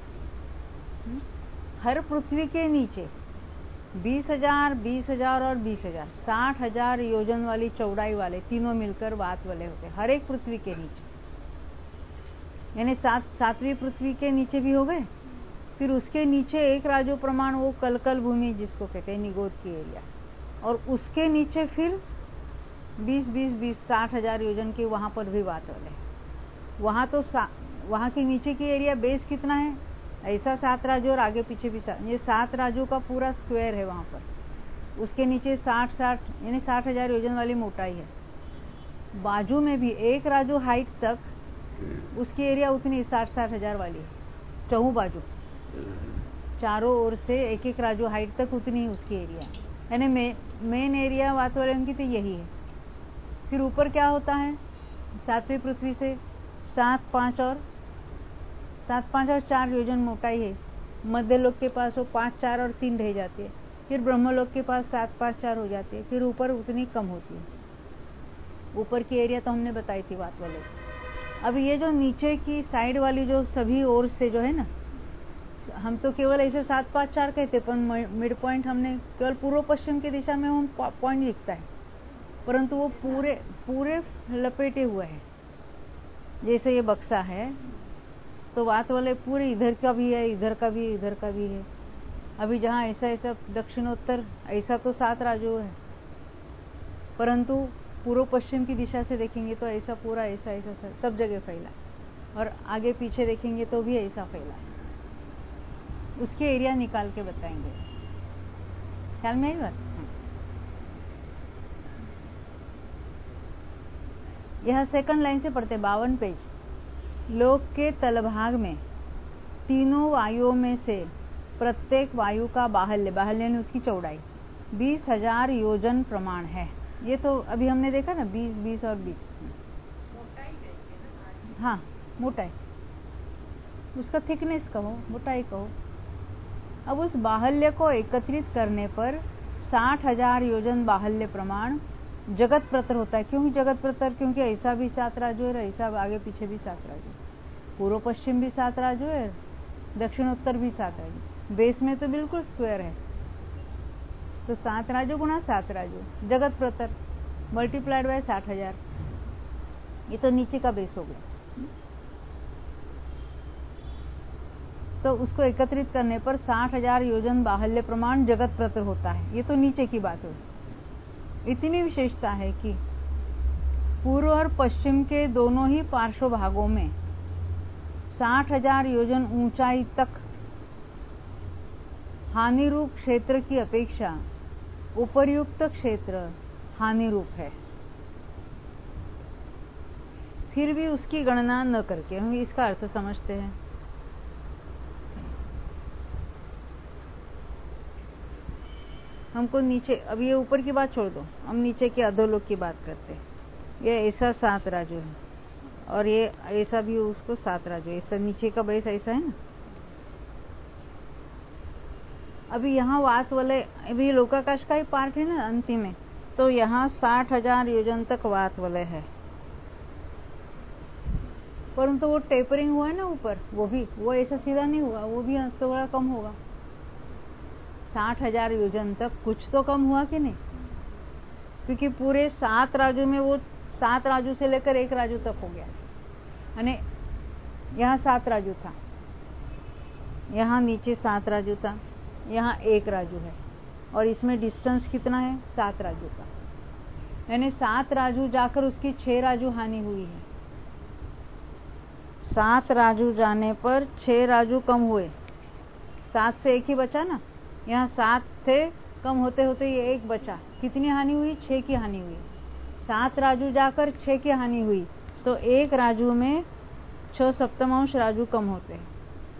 हर पृथ्वी के नीचे बीस हजार, बीस हजार और बीस हजार, साठ हजार योजन वाली चौड़ाई वाले तीनों मिलकर वात वलय होते हैं, हर एक पृथ्वी के नीचे। यानी सात सातवीं पृथ्वी के नीचे भी हो गए, फिर उसके नीचे एक राजो प्रमाण वो कलकल भूमि जिसको कहते हैं, निगोद की एरिया, और उसके नीचे फिर बीस बीस बीस साठ हजार योजन की वहां पर भी वात वलय। वहां तो वहां के नीचे की एरिया बेस कितना है, ऐसा सात राजू और आगे पीछे भी सात, ये सात राजू का पूरा स्क्वायर है वहां पर। उसके नीचे साठ साठ यानी साठ हजार योजन वाली मोटाई है। बाजू में भी एक राजू हाइट तक उसकी एरिया उतनी साठ साठ हजार वाली है, चौहू बाजू चारों ओर से एक एक राजू हाइट तक उतनी उसकी एरिया, यानी मे, मेन एरिया वातावरण की तो यही है। फिर ऊपर क्या होता है, सातवीं पृथ्वी से सात पांच और सात पांच और चार योजन मोटाई है। मध्य लोक के पास वो पांच चार और तीन रह जाती है, फिर ब्रह्मलोक के पास सात पांच चार हो जाती है, फिर ऊपर उतनी कम होती है। ऊपर की एरिया तो हमने बताई थी वात वाले। अब ये जो नीचे की साइड वाली जो सभी ओर से जो है ना, हम तो केवल ऐसे सात पांच चार कहते, पर मिड पॉइंट हमने केवल पूर्व पश्चिम की दिशा में हम पॉइंट लिखता है, परंतु वो पूरे पूरे लपेटे हुए है। जैसे ये बक्सा है तो वात वाले पूरे इधर का भी है, इधर का भी, इधर का भी है। अभी जहाँ ऐसा ऐसा दक्षिणोत्तर ऐसा तो सात राजू है, परंतु पूर्व पश्चिम की दिशा से देखेंगे तो ऐसा पूरा ऐसा ऐसा सब जगह फैला, और आगे पीछे देखेंगे तो भी ऐसा फैला। उसके एरिया निकाल के बताएंगे, ख्याल में आई बात? यह सेकंड लाइन से पढ़ते, बावन पेज। लोक के तलभाग में तीनों वायुओं में से प्रत्येक वायु का बाहुल्य, बाहुल्य ने उसकी चौड़ाई बीस हजार योजन प्रमाण है। ये तो अभी हमने देखा ना, बीस बीस और बीस। हाँ, मोटाई, उसका थिकनेस कहो, मोटाई कहो। अब उस बाहुल्य को एकत्रित करने पर साठ हजार योजन बाहुल्य प्रमाण जगत प्रतर होता है। क्यों जगत प्रतर? क्योंकि ऐसा भी सात राजू है, ऐसा आगे पीछे भी सात राजू, पूर्व पश्चिम भी सात राजू है, दक्षिणोत्तर भी सात राजू, बेस में तो बिल्कुल स्क्वायर है। तो सात राजू गुणा सात राजू जगत प्रतर मल्टीप्लाइड बाय साठ हजार, ये तो नीचे का बेस हो गया। तो उसको एकत्रित करने पर साठ हजार योजन बाहुल्य प्रमाण जगत प्रतर होता है। ये तो नीचे की बात हुई। इतनी विशेषता है कि पूर्व और पश्चिम के दोनों ही पार्श्व भागों में साठ हजार योजन ऊंचाई तक हानिरूप क्षेत्र की अपेक्षा उपर्युक्त क्षेत्र हानिरूप है। फिर भी उसकी गणना न करके हम इसका अर्थ समझते हैं। हमको नीचे, अब ये ऊपर की बात छोड़ दो, हम नीचे के अधोलोक की बात करते हैं। ये ऐसा सात राजू है और ये ऐसा भी उसको सात राजू, ऐसा नीचे का बेस ऐसा है ना। अभी यहाँ वात वाले, अभी लोकाकाश का ही पार्ट है ना अंतिम में, तो यहाँ साठ हजार योजन तक वात वाले है, परंतु वो टेपरिंग हुआ है ना ऊपर, वो भी वो ऐसा सीधा नहीं हुआ, वो भी थोड़ा कम होगा। साठ हजार योजन तक कुछ तो कम हुआ कि नहीं, क्योंकि पूरे सात राजू में वो सात राजू से लेकर एक राजू तक हो गया, यानी यहाँ सात राजू था, यहाँ नीचे सात राजू था, यहाँ एक राजू है, और इसमें डिस्टेंस कितना है, सात राजू का, यानी सात राजू जाकर उसकी छह राजू हानि हुई है। सात राजू जाने पर छह राजू कम हुए, सात से एक ही बचा ना, यहाँ सात थे, कम होते होते ये एक बचा, कितनी हानि हुई, छह की हानि हुई। सात राजू जाकर छह की हानि हुई, तो एक राजू में छह सप्तमांश राजू कम होते हैं,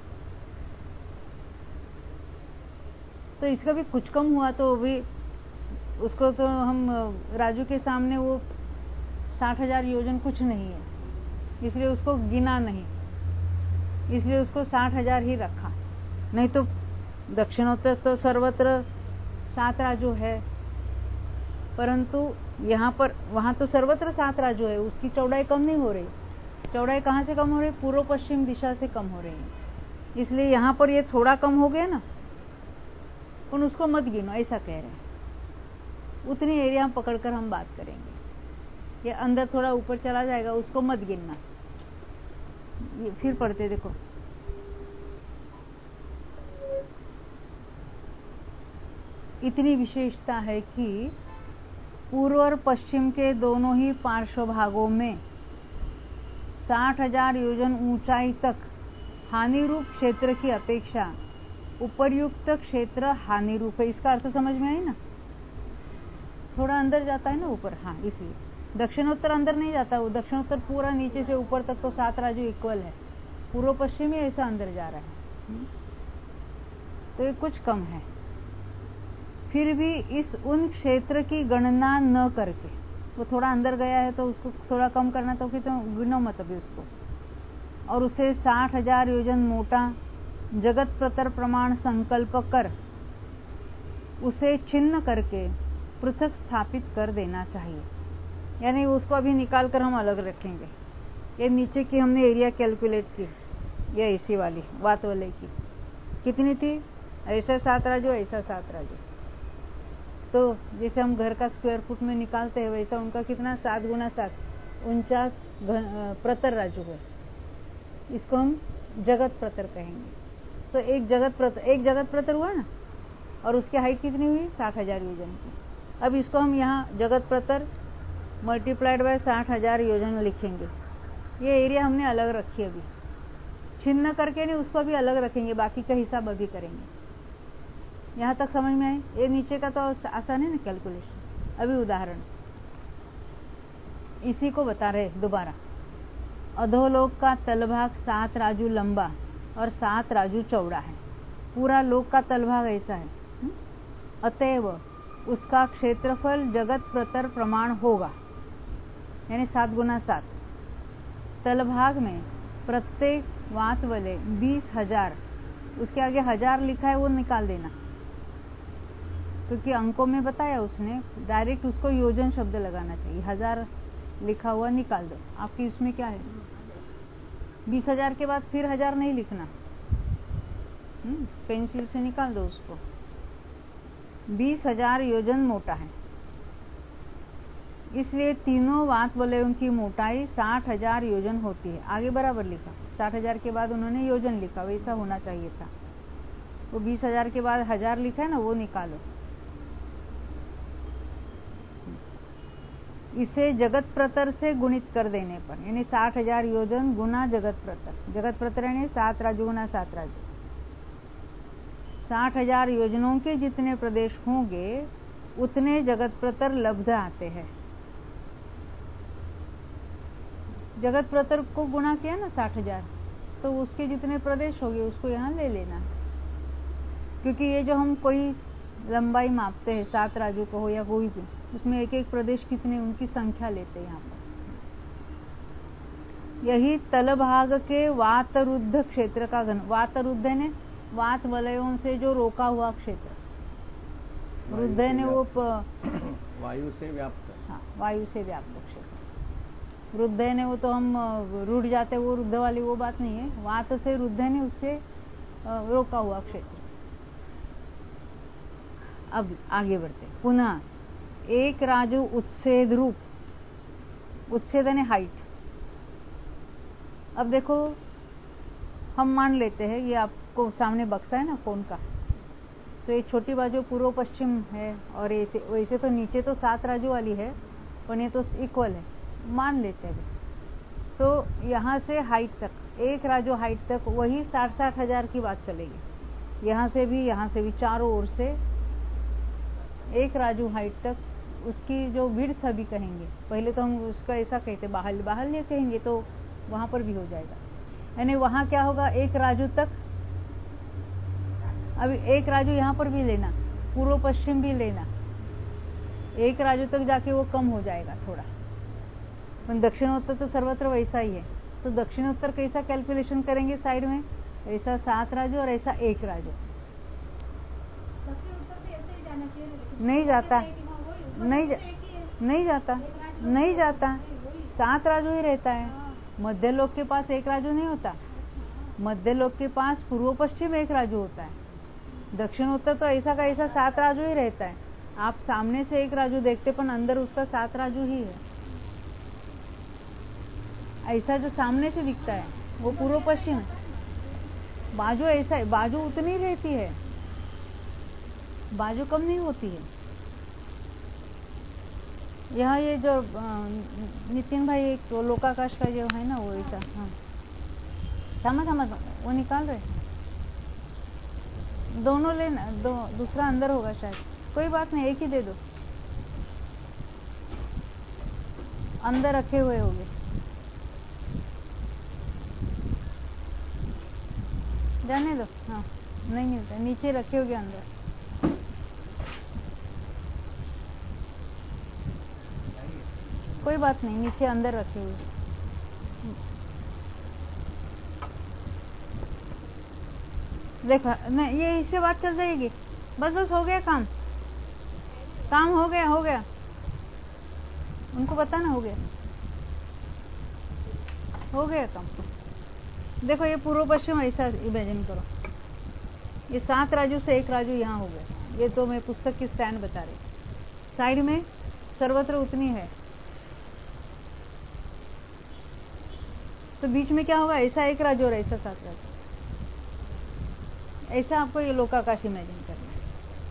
तो इसका भी कुछ कम हुआ, तो भी उसको तो हम राजू के सामने वो साठ हजार योजन कुछ नहीं है, इसलिए उसको गिना नहीं, इसलिए उसको साठ हजार ही रखा। नहीं तो दक्षिणोत्तर तो सर्वत्र सात राजू है, परंतु यहाँ पर, वहां तो सर्वत्र सात राजू है, उसकी चौड़ाई कम नहीं हो रही। चौड़ाई कहाँ से कम हो रही, पूर्व पश्चिम दिशा से कम हो रही है, इसलिए यहाँ पर ये थोड़ा कम हो गया ना, उन उसको मत गिनो, ऐसा कह रहे हैं। उतनी एरिया पकड़कर हम बात करेंगे, ये अंदर थोड़ा ऊपर चला जाएगा, उसको मत गिनना। ये फिर पढ़ते देखो, इतनी विशेषता है कि पूर्व और पश्चिम के दोनों ही पार्श्व भागों में साठ हजार योजन ऊंचाई तक हानि रूप क्षेत्र की अपेक्षा उपर्युक्त क्षेत्र हानि रूप है। इसका अर्थ समझ में आई ना, थोड़ा अंदर जाता है ना ऊपर, हाँ, इसलिए दक्षिणोत्तर अंदर नहीं जाता, वो दक्षिणोत्तर पूरा नीचे से ऊपर तक तो सात राजू इक्वल है, पूर्व पश्चिम ही ऐसा अंदर जा रहा है, तो ये कुछ कम है। फिर भी इस उन क्षेत्र की गणना न करके, वो थोड़ा अंदर गया है तो उसको थोड़ा कम करना, तो फिर तो गिनो मत अभी उसको, और उसे साठ हजार योजन मोटा जगत प्रतर प्रमाण संकल्प कर उसे छिन्न करके पृथक स्थापित कर देना चाहिए। यानी उसको अभी निकाल कर हम अलग रखेंगे। ये नीचे की हमने एरिया कैलकुलेट की, ये इसी वाली वात वाले की कितनी थी, ऐसा सात राजू, ऐसा सात राजू, तो जैसे हम घर का स्क्वायर फुट में निकालते हैं वैसा उनका कितना, सात गुना सात, उनचास प्रतर राजू है, इसको हम जगत प्रतर कहेंगे। तो एक जगत प्रतर, एक जगत प्रतर हुआ ना, और उसकी हाइट कितनी हुई, साठ हजार योजन की। अब इसको हम यहाँ जगत प्रतर मल्टीप्लाइड बाय साठ हजार योजन लिखेंगे। ये एरिया हमने अलग रखी, अभी छिन्न करके नहीं, उसको भी अलग रखेंगे, बाकी का हिसाब अभी करेंगे। यहाँ तक समझ में आए? ये नीचे का तो आसान है ना कैलकुलेशन। अभी उदाहरण इसी को बता रहे दोबारा। अधोलोक का तलभाग सात राजू लंबा और सात राजू चौड़ा है, पूरा लोक का तलभाग ऐसा है, अतएव उसका क्षेत्रफल जगत प्रतर प्रमाण होगा, यानी सात गुना सात। तलभाग में प्रत्येक वात वाले बीस हजार, उसके आगे हजार लिखा है वो निकाल देना, क्योंकि अंकों में बताया उसने, डायरेक्ट उसको योजन शब्द लगाना चाहिए। हजार लिखा हुआ निकाल दो, आपकी उसमें क्या है, बीस हजार के बाद फिर हजार नहीं लिखना, पेंसिल से निकाल दो उसको। बीस हजार योजन मोटा है, इसलिए तीनों वात वलयों की मोटाई साठ हजार योजन होती है। आगे बराबर लिखा, साठ हजार के बाद उन्होंने योजन लिखा, वैसा होना चाहिए था। वो बीस हजार के बाद हजार लिखा है ना, वो निकालो। इसे जगत प्रतर से गुणित कर देने पर, यानी साठ हजार योजन गुना जगत प्रतर, जगत प्रतर यानी सात राजू गुना सात राजू, साठ हजार योजनों के जितने प्रदेश होंगे उतने जगत प्रतर लब्ध आते हैं। जगत प्रतर को गुणा किया ना साठ हजार, तो उसके जितने प्रदेश होंगे उसको यहाँ ले लेना, क्योंकि ये जो हम कोई लंबाई मापते हैं, सात राजू को हो या कोई भी, उसमें एक एक प्रदेश कितने, उनकी संख्या लेते हैं यहाँ पर। यही तल भाग के वातरुद्ध क्षेत्र का घन, वातरुद्ध ने वात वलयों से जो रोका हुआ क्षेत्र, रुद्ध ने वो वायु से व्याप्त, हाँ वायु से व्याप्त क्षेत्र। रुद्ध ने वो तो हम रुड़ जाते, वो रुद्ध वाली वो बात नहीं है, वात से रुद्ध ने उससे रोका हुआ क्षेत्र। अब आगे बढ़ते पुनः, एक राजु उत्सेद रूप, उत्सेद ने हाइट। अब देखो हम मान लेते हैं ये आपको सामने बक्सा है ना फोन का, तो ये छोटी बाजू पूर्व पश्चिम है और ऐसे वैसे तो नीचे तो सात राजू वाली है और ये तो इक्वल है, मान लेते हैं। तो यहाँ से हाइट तक, एक राजू हाइट तक वही साठ साठ हजार की बात चलेगी, यहाँ से भी यहाँ से भी चारों ओर से एक राजू हाइट तक उसकी जो विड्थ अभी कहेंगे, पहले तो हम उसका ऐसा कहते बाहर बाहर नहीं कहेंगे तो वहां पर भी हो जाएगा, यानी वहां क्या होगा एक राजू तक। अभी एक राजू यहाँ पर भी लेना, पूर्व पश्चिम भी लेना, एक राजू तक जाके वो कम हो जाएगा थोड़ा, पर दक्षिणोत्तर तो सर्वत्र वैसा ही है। तो दक्षिणोत्तर कैसा कैलकुलेशन करेंगे, साइड में ऐसा सात राजू और ऐसा एक राजू नहीं जाता, नहीं जा, नहीं जाता, नहीं जाता, सात राजू ही रहता है। मध्य लोक के पास एक राजू नहीं होता, मध्य लोक के पास पूर्व पश्चिम एक राजू होता है, दक्षिणोत्तर तो ऐसा का ऐसा सात राजू ही रहता है। आप सामने से एक राजू देखते पर अंदर उसका सात राजू ही है। ऐसा जो सामने से दिखता है वो पूर्व पश्चिम है, बाजू ऐसा है, बाजू उतनी रहती है, बाजू कम नहीं होती है। यहाँ ये जो नितिन भाई एक लोकाकाश का जो है ना वो ऐसा, हाँ समझ समझ वो निकाल रहे, दोनों लेना, दो दूसरा अंदर होगा शायद, कोई बात नहीं एक ही दे दो, अंदर रखे हुए होंगे, जाने दो। हाँ नहीं मिलता, नीचे रखे होंगे अंदर। कोई बात नहीं, नीचे अंदर रखे हुए। देखा नहीं, ये इससे बात चल जाएगी, बस बस हो गया काम, काम हो गया हो गया, उनको पता ना हो गया, हो गया काम। देखो ये पूर्व पश्चिम ऐसा इमेजिन करो, ये सात राजू से एक राजू यहाँ हो गया, ये तो मैं पुस्तक की स्टैंड बता रही, साइड में सर्वत्र उतनी है, तो बीच में क्या होगा, ऐसा एक राजू और ऐसा सात राजू, ऐसा आपको ये लोकाकाश इमेजिन करना है।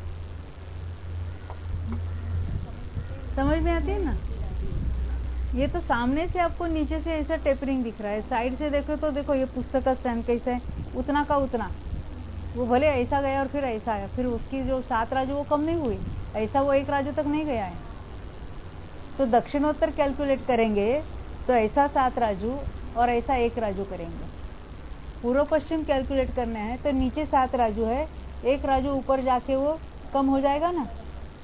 समझ में आती है ना, ये तो सामने से आपको नीचे से ऐसा टेपरिंग दिख रहा है, साइड से देखो तो देखो ये पुस्तक का स्टैंड कैसा है, उतना का उतना, वो भले ऐसा गया और फिर ऐसा आया, फिर उसकी जो सात राजू वो कम नहीं हुई, ऐसा वो एक राजू तक नहीं गया है। तो दक्षिणोत्तर कैलकुलेट करेंगे तो ऐसा सात राजू और ऐसा एक राजू करेंगे, पूर्व पश्चिम कैलकुलेट करना है तो नीचे सात राजू है, एक राजू ऊपर जाके वो कम हो जाएगा ना,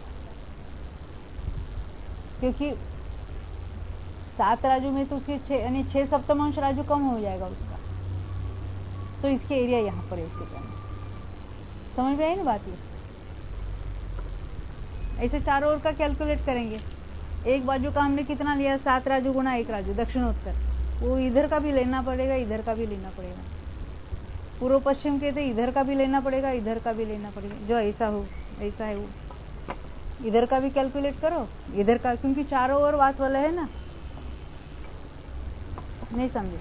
क्योंकि सात राजू में तो उसके छह यानी छह सप्तमांश राजू कम हो जाएगा उसका, तो इसके एरिया यहाँ पर ऐसे करना, समझ में आई ना बात। ये ऐसे चारों ओर का कैलकुलेट करेंगे, एक बाजू का हमने कितना लिया, सात राजू गुना एक राजू दक्षिणोत्तर, वो इधर का भी लेना पड़ेगा, इधर का भी लेना पड़ेगा, पूर्व पश्चिम के थे इधर का भी लेना पड़ेगा, इधर का भी लेना पड़ेगा, जो ऐसा हो ऐसा है वो इधर का भी कैलकुलेट करो, इधर का, क्योंकि चारों ओर बात वाला है ना, नहीं समझे।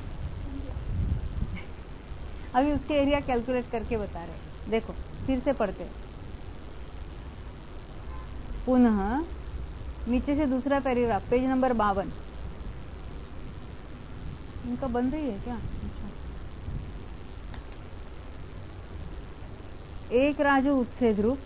अभी उसके एरिया कैलकुलेट करके बता रहे, देखो फिर से पढ़ते, पुनः नीचे से दूसरा पैराग्राफ, पेज नंबर बावन, इनका बंद ही है क्या? एक राजू उत्सेद रूप,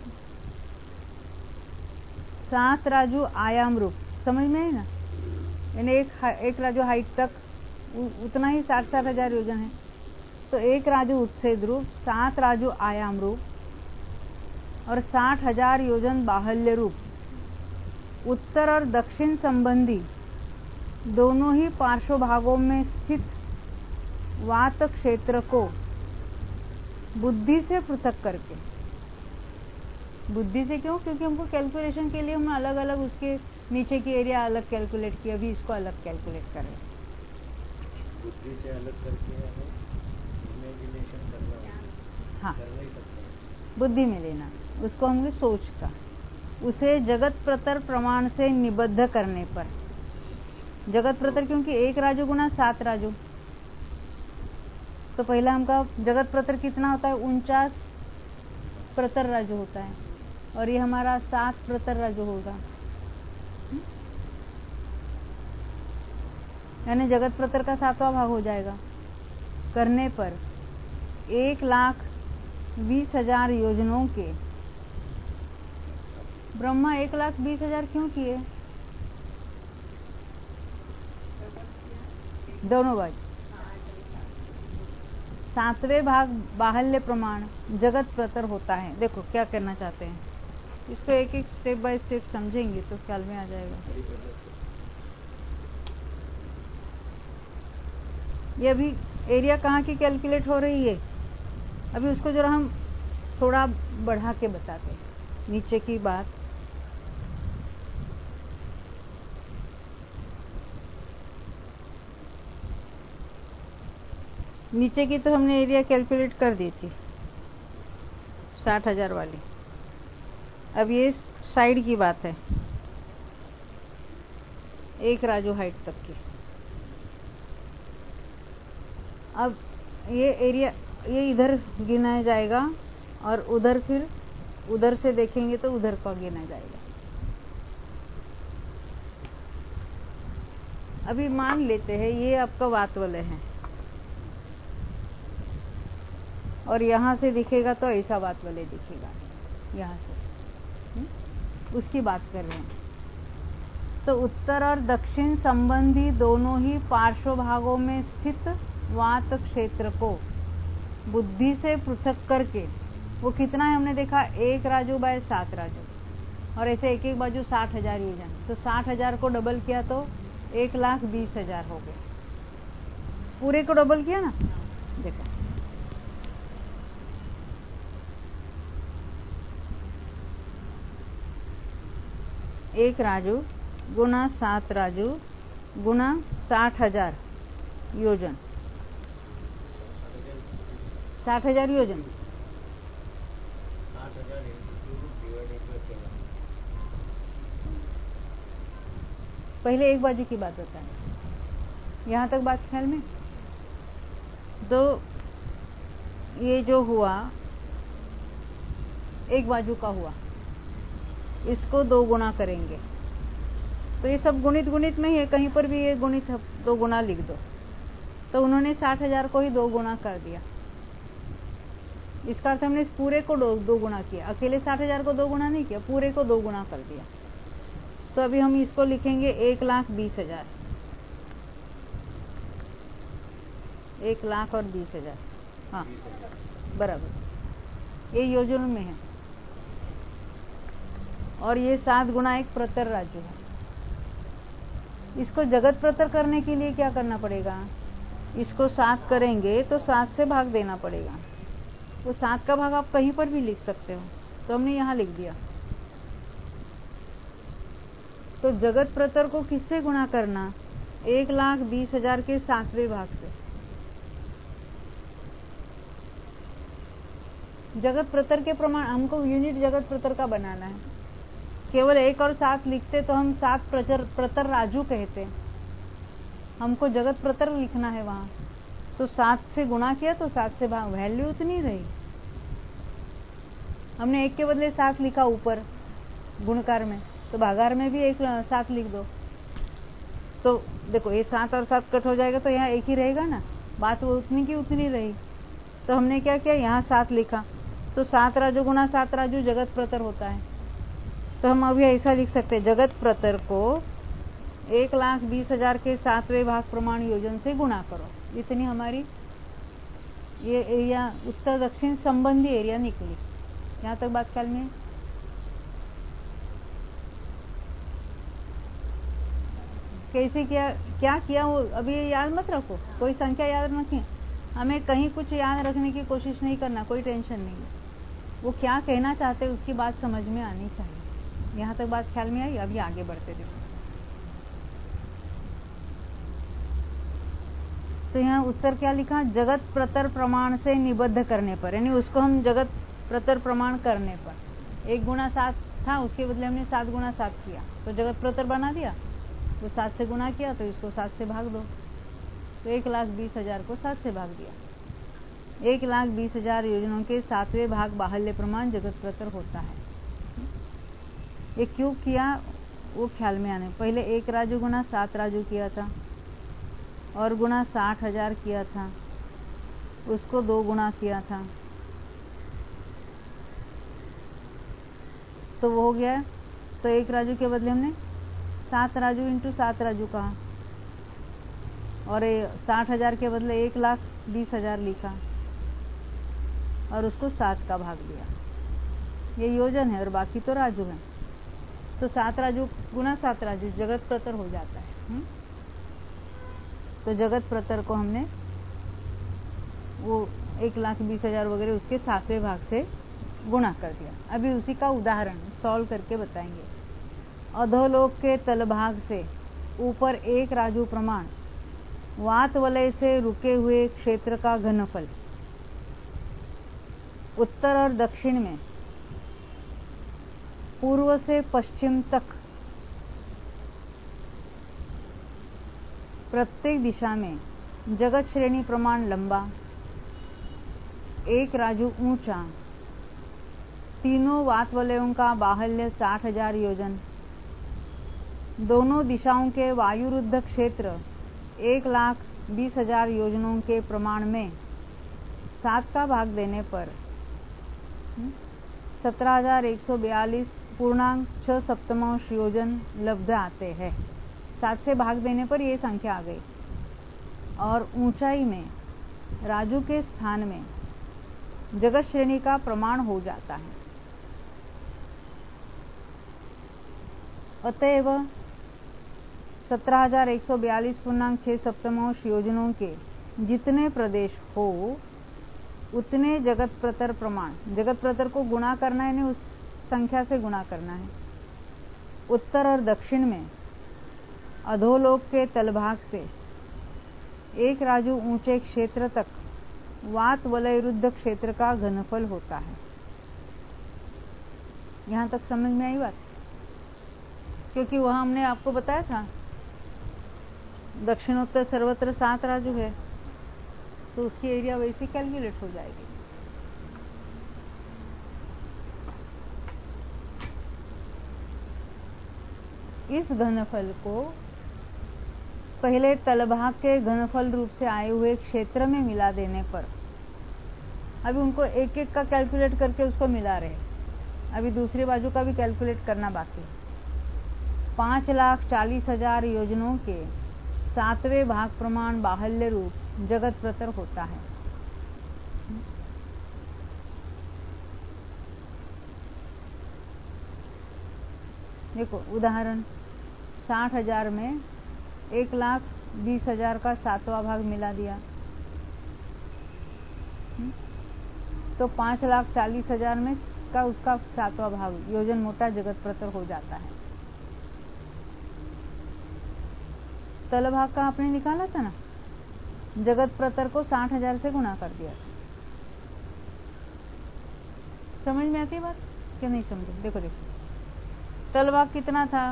सात राजू आयाम रूप, समझ में है ना, यानी एक एक राजू हाइट तक उ, उतना ही साठ साठ हजार योजन है, तो एक राजू उत्सेद रूप, सात राजू आयाम रूप, और साठ हजार योजन बाहुल्य रूप उत्तर और दक्षिण संबंधी दोनों ही पार्श्व भागों में स्थित वात क्षेत्र को बुद्धि से पृथक करके, बुद्धि से क्यों? क्योंकि हमको कैलकुलेशन के लिए हम अलग अलग उसके नीचे की एरिया अलग कैलकुलेट किया, अभी इसको अलग कैलकुलेट करें। बुद्धि से अलग करके हमें इमेजिनेशन करना होगा। हाँ, कर नहीं सकते। बुद्धि में लेना उसको, हमने सोच का उसे जगत प्रतर प्रमाण से निबद्ध करने पर, जगत प्रतर क्योंकि एक राजू गुना सात राजू, तो पहला हमका जगत प्रतर कितना होता है? उनचास प्रतर राजू होता है, और ये हमारा सात प्रतर राजू होगा, यानी जगत प्रतर का सातवां भाग हो जाएगा। करने पर एक लाख बीस हजार योजनों के ब्रह्मा एक लाख बीस हजार क्यों किए? दोनों बाजू सातवें भाग बाहुल्य प्रमाण जगत प्रतर होता है। देखो क्या करना चाहते हैं, इसको एक एक स्टेप बाय स्टेप समझेंगे तो ख्याल में आ जाएगा। ये अभी एरिया कहाँ की कैलकुलेट हो रही है, अभी उसको जरा हम थोड़ा बढ़ा के बताते हैं नीचे की बात। नीचे की तो हमने एरिया कैलकुलेट कर दी थी साठ हजार वाली, अब ये साइड की बात है, एक राजू हाइट तक की। अब ये एरिया ये इधर गिना जाएगा और उधर फिर उधर से देखेंगे तो उधर का गिना जाएगा। अभी मान लेते हैं ये आपका वात वलय है और यहां से दिखेगा तो ऐसा वात वलय दिखेगा, यहां से हुँ? उसकी बात कर रहे हैं। तो उत्तर और दक्षिण संबंधी दोनों ही पार्श्व भागों में स्थित वात क्षेत्र को बुद्धि से पृथक करके, वो कितना है हमने देखा, एक राजू बाय सात राजू, और ऐसे एक एक बाजू साठ हजार योजन, तो साठ हजार को डबल किया तो एक लाख बीस हजार हो गए। पूरे को डबल किया ना, देखो एक राजू गुना सात राजू गुना साठ हजार योजन, साठ हजार योजन साठ हजार डिवाइडेड बाय सेवन। पहले एक बाजू की बात बताएं, यहाँ तक बात ख्याल में। तो ये जो हुआ एक बाजू का हुआ, इसको दो गुना करेंगे तो ये सब गुणित गुणित में ही है, कहीं पर भी ये गुणित दो गुना लिख दो। तो उन्होंने साठ हजार को ही दो गुना कर दिया, इसका अर्थ हमने इस पूरे को दो, दो गुना किया, अकेले साठ हजार को दो गुना नहीं किया, पूरे को दो गुना कर दिया। तो अभी हम इसको लिखेंगे एक लाख बीस हजार, एक लाख और बीस हजार, हाँ बराबर, ये योजन में है। और ये सात गुना एक प्रतर राजू है। इसको जगत प्रतर करने के लिए क्या करना पड़ेगा, इसको सात करेंगे तो सात से भाग देना पड़ेगा। वो सात का भाग आप कहीं पर भी लिख सकते हो, तो हमने यहाँ लिख दिया। तो जगत प्रतर को किससे गुणा करना, एक लाख बीस हजार के सातवें भाग से। जगत प्रतर के प्रमाण हमको यूनिट जगत प्रतर का बनाना है। केवल एक और सात लिखते तो हम सात प्रतर प्रतर राजू कहते, हमको जगत प्रतर लिखना है वहां, तो सात से गुणा किया तो सात से भाग, वैल्यू उतनी रही। हमने एक के बदले सात लिखा ऊपर गुणकार में, तो भागार में भी एक सात लिख दो। तो देखो ये सात और सात कट हो जाएगा तो यहाँ एक ही रहेगा ना, बात वो उतनी की उतनी रही। तो हमने क्या किया, यहाँ सात लिखा, तो सात राजू गुना सात राजू जगत प्रतर होता है। तो हम अभी ऐसा लिख सकते हैं, जगत प्रतर को एक लाख बीस हजार के सातवें भाग प्रमाण योजन से गुणा करो। इतनी हमारी ये एरिया उत्तर दक्षिण संबंधी एरिया निकली। यहाँ तक बात ख्याल में है? कैसे किया, क्या किया वो अभी याद मत रखो, कोई संख्या याद रखें, हमें कहीं कुछ याद रखने की कोशिश नहीं करना, कोई टेंशन नहीं है। वो क्या कहना चाहते हैं उसकी बात समझ में आनी चाहिए। यहाँ तक बात ख्याल में आई? अभी आगे बढ़ते देखो। तो यहाँ उत्तर क्या लिखा? जगत प्रतर प्रमाण से निबद्ध करने पर, यानी उसको हम जगत प्रतर प्रमाण करने पर, एक गुना सात था उसके बदले हमने सात गुना सात किया तो जगत प्रतर बना दिया। तो सात से गुना किया तो इसको सात से भाग दो, तो एक लाख बीस हजार को सात से भाग दिया। एक लाख बीस हजार योजनाओं के सातवें भाग बाहुल्य प्रमाण जगत प्रतर होता है। ये क्यों किया वो ख्याल में आने, पहले एक राजू गुना सात राजू किया था और गुना साठ हजार किया था, उसको दो गुना किया था तो वो हो गया। तो एक राजू के बदले हमने सात राजू इंटू सात राजू कहा और साठ हजार के बदले एक लाख बीस हजार लिखा और उसको सात का भाग दिया। ये योजन है और बाकी तो राजू है। तो सात राजू गुना सात राजू जगत प्रतर हो जाता है। हुँ? तो जगत प्रतर को हमने वो एक लाख बीस हजार वगैरह उसके सातवें भाग से गुणा कर दिया। अभी उसी का उदाहरण सॉल्व करके बताएंगे। अधोलोक के तलभाग से ऊपर एक राजू प्रमाण वात वलय से रुके हुए क्षेत्र का घनफल उत्तर और दक्षिण में पूर्व से पश्चिम तक प्रत्येक दिशा में जगत श्रेणी प्रमाण लंबा, एक राजू ऊंचा, तीनों वात वलयों का बाहुल्य साठ हजार योजन, दोनों दिशाओं के वायुरुद्ध क्षेत्र एक लाख बीस हजार योजनों के प्रमाण में सात का भाग देने पर सत्रह हजार एक सौ बयालीस पूर्णांक छह सप्तमांश योजन लब्ध आते हैं। सात से भाग देने पर ये संख्या आ गई। और ऊंचाई में राजू के स्थान में जगत श्रेणी का प्रमाण हो जाता है। अतएव सत्रह हजार एक सौ बयालीस पूर्णांक छह सप्तमांश योजनों के जितने प्रदेश हो उतने जगत प्रतर प्रमाण, जगत प्रतर को गुणा करना है, उस संख्या से गुणा करना है। उत्तर और दक्षिण में अधोलोक के तलभाग से एक राजू ऊंचे क्षेत्र तक वात वलयरुद्ध क्षेत्र का घनफल होता है। यहां तक समझ में आई बात? क्योंकि वह हमने आपको बताया था दक्षिणोत्तर सर्वत्र सात राजू है तो उसकी एरिया वैसे कैलकुलेट हो जाएगी। इस घनफल को पहले तलभाग के घनफल रूप से आए हुए क्षेत्र में मिला देने पर, अभी उनको एक एक का कैलकुलेट करके उसको मिला रहे, अभी दूसरी बाजू का भी कैलकुलेट करना बाकी। पांच लाख चालीस हजार योजनों के सातवें भाग प्रमाण बाहुल्य रूप जगत प्रतर होता है। देखो उदाहरण, साठ हजार में एक लाख बीस हजार का सातवां भाग मिला दिया तो पांच लाख चालीस हजार में का उसका सातवां भाग योजन मोटा जगत प्रतर हो जाता है। तल भाग का आपने निकाला था ना, जगत प्रतर को साठ हजार से गुणा कर दिया। समझ में आती है बात क्या? नहीं समझे? देखो देखो तल भाग कितना था,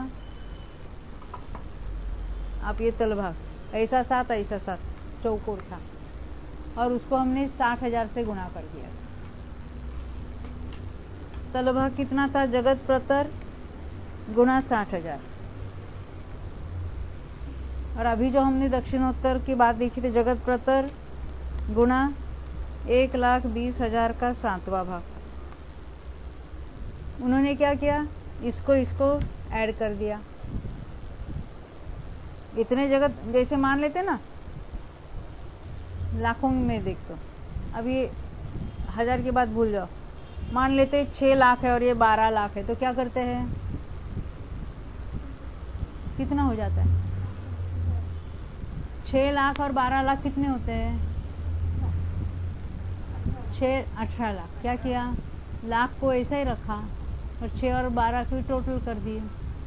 आप ये तल भाग ऐसा सात ऐसा सात चौकोर था और उसको हमने साठ हजार से गुणा कर दिया। तल भाग कितना था, जगत प्रतर गुणा साठ हजार। और अभी जो हमने दक्षिणोत्तर की बात देखी थी, जगत प्रतर गुणा एक लाख बीस हजार का सातवां भाग। उन्होंने क्या किया, इसको इसको ऐड कर दिया। इतने जगत जैसे मान लेते ना लाखों में देख, तो अब ये हजार की बात भूल जाओ, मान लेते छह लाख है और ये बारह लाख है, तो क्या करते हैं, कितना हो जाता है? छह लाख और बारह लाख कितने होते हैं? छह अठारह लाख। क्या किया, लाख को ऐसा ही रखा और छह और बारह की टोटल कर दिए,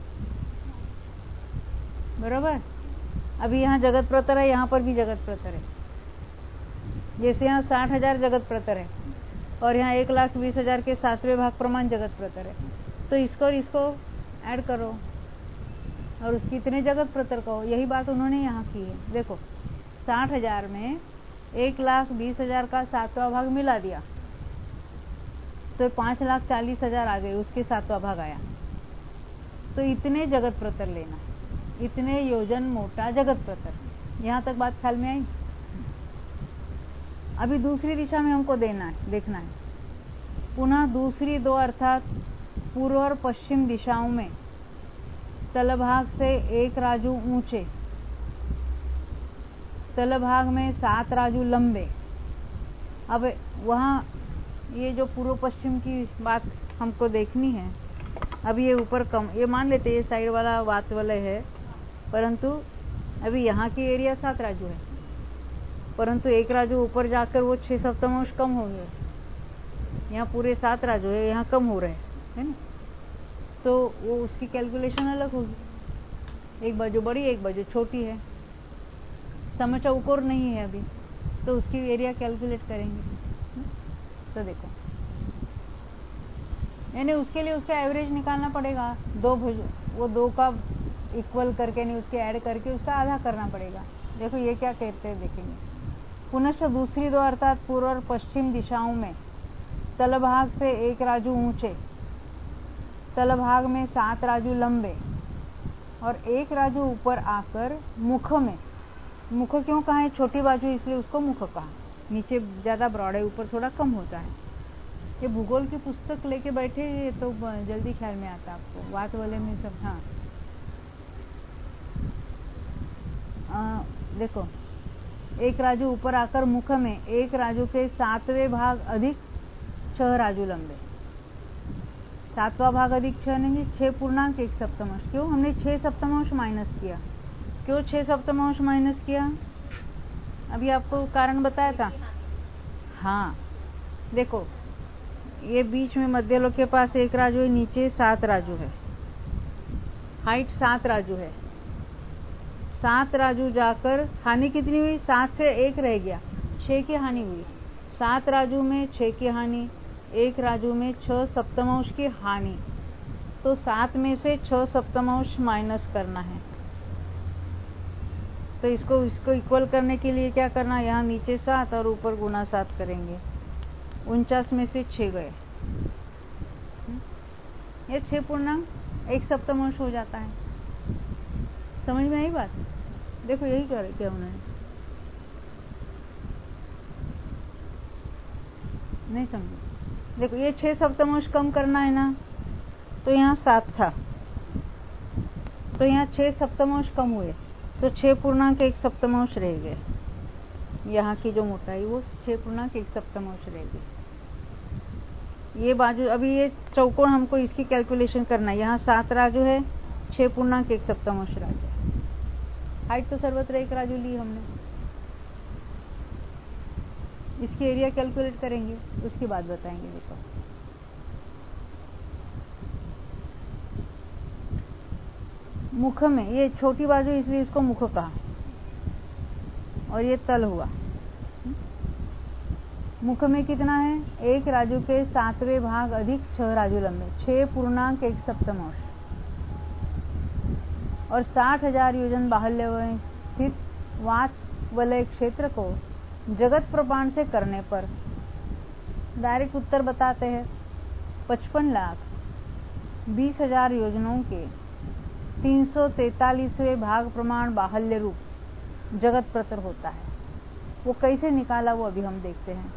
बराबर। अभी यहाँ जगत प्रतर है, यहाँ पर भी जगत प्रतर है। जैसे यहाँ साठ हजार जगत प्रतर है और यहाँ एक लाख बीस हजार के सातवें भाग प्रमाण जगत प्रतर है, तो इसको और इसको ऐड करो और उसकी इतने जगत प्रतर कहो। यही बात उन्होंने यहाँ की है। देखो साठ हजार में एक लाख बीस हजार का सातवां भाग मिला दिया तो पांच लाख चालीस हजार आ गए, उसके सातवां भाग आया। तो इतने जगत प्रतर लेना, इतने योजन मोटा जगत प्रतर। यहाँ तक बात ख्याल में आई? अभी दूसरी दिशा में हमको देना है, देखना है। पुनः दूसरी दो अर्थात पूर्व और पश्चिम दिशाओं में तलभाग से एक राजू ऊंचे, तलभाग में सात राजू लंबे। अब वहाँ ये जो पूर्व पश्चिम की बात हमको देखनी है, अब ये ऊपर कम, ये मान लेते ये साइड वाला वात वाले है, परंतु अभी यहाँ की एरिया सात राजू है, परंतु एक राजू ऊपर जाकर वो छह सप्तमांश कम हो गए। यहाँ पूरे सात राजू है, यहाँ कम हो रहे है ना, तो वो उसकी कैलकुलेशन अलग होगी। एक बाजू बड़ी एक बाजू छोटी है, समय चौकोर नहीं है अभी, तो उसकी एरिया कैलकुलेट करेंगे। तो देखो यानी उसके लिए उसका एवरेज निकालना पड़ेगा, दो भुज वो दो का इक्वल करके नहीं उसके ऐड करके उसका आधा करना पड़ेगा। देखो ये क्या कहते हैं देखेंगे। पुनश्च दूसरी दो अर्थात पूर्व और पश्चिम दिशाओं में तलभाग से एक राजू ऊंचे, तलभाग में सात राजू लंबे और एक राजू ऊपर आकर मुख में, मुख क्यों कहा है, छोटी बाजू इसलिए उसको मुख कहा, नीचे ज्यादा ब्रॉड है ऊपर थोड़ा कम होता है। ये भूगोल की पुस्तक लेके बैठे ये तो जल्दी ख्याल में आता आपको, वात वाले में सब। हाँ आ, देखो एक राजू ऊपर आकर मुख में, एक राजू के सातवें भाग अधिक छह राजू लंबे। सातवां भाग अधिक छह नहीं, छह पूर्णांक एक सप्तमांश। क्यों हमने छह सप्तमांश माइनस किया, क्यों छह सप्तमांश माइनस किया, अभी आपको कारण बताया था। हाँ देखो ये बीच में मध्यलोक के पास एक राजू है, नीचे सात राजू है, हाइट सात राजू है। सात राजू जाकर हानि कितनी हुई, सात से एक रह गया, छह की हानि हुई। सात राजू में छह की हानि, एक राजू में छह सप्तमांश की हानि, तो सात में से छह सप्तमांश माइनस करना है। तो इसको इसको इक्वल करने के लिए क्या करना, यहाँ नीचे सात और ऊपर गुना सात करेंगे। उनचास में से छह गए, ये छह पूर्णांक एक सप्तमांश हो जाता है। समझ में आई बात? देखो यही कर क्या उन्होंने नहीं समझे। देखो ये छह सप्तमांश कम करना है ना, तो यहाँ सात था, तो यहाँ छह सप्तमांश कम हुए, तो छह पूर्णांक एक सप्तमांश रह गए। यहाँ की जो मोटाई वो छह पूर्णांक एक सप्तमांश रह गई। ये बाजू अभी ये चौकोन हमको इसकी कैलकुलेशन करना है। यहाँ सात राजू है, छह पूर्णांक एक सप्तमांश राजू। हाइट तो सर्वत्र एक राजू ली हमने, इसकी एरिया कैलकुलेट करेंगे, उसकी बात बताएंगे। देखो मुख में ये छोटी बाजू इसलिए इसको मुख कहा, और ये तल हुआ। मुख में कितना है, एक राजू के सातवें भाग अधिक छह राजू लंबे, छह पूर्णांक एक सप्तमांश, और साठ हजार योजन बाहुल्य में स्थित वात वलय क्षेत्र को जगत प्रमाण से करने पर डायरेक्ट उत्तर बताते हैं। पचपन लाख बीस हजार योजनों के तीन सौ तैतालीसवें भाग प्रमाण बाहुल्य रूप जगत प्रतर होता है। वो कैसे निकाला वो अभी हम देखते हैं।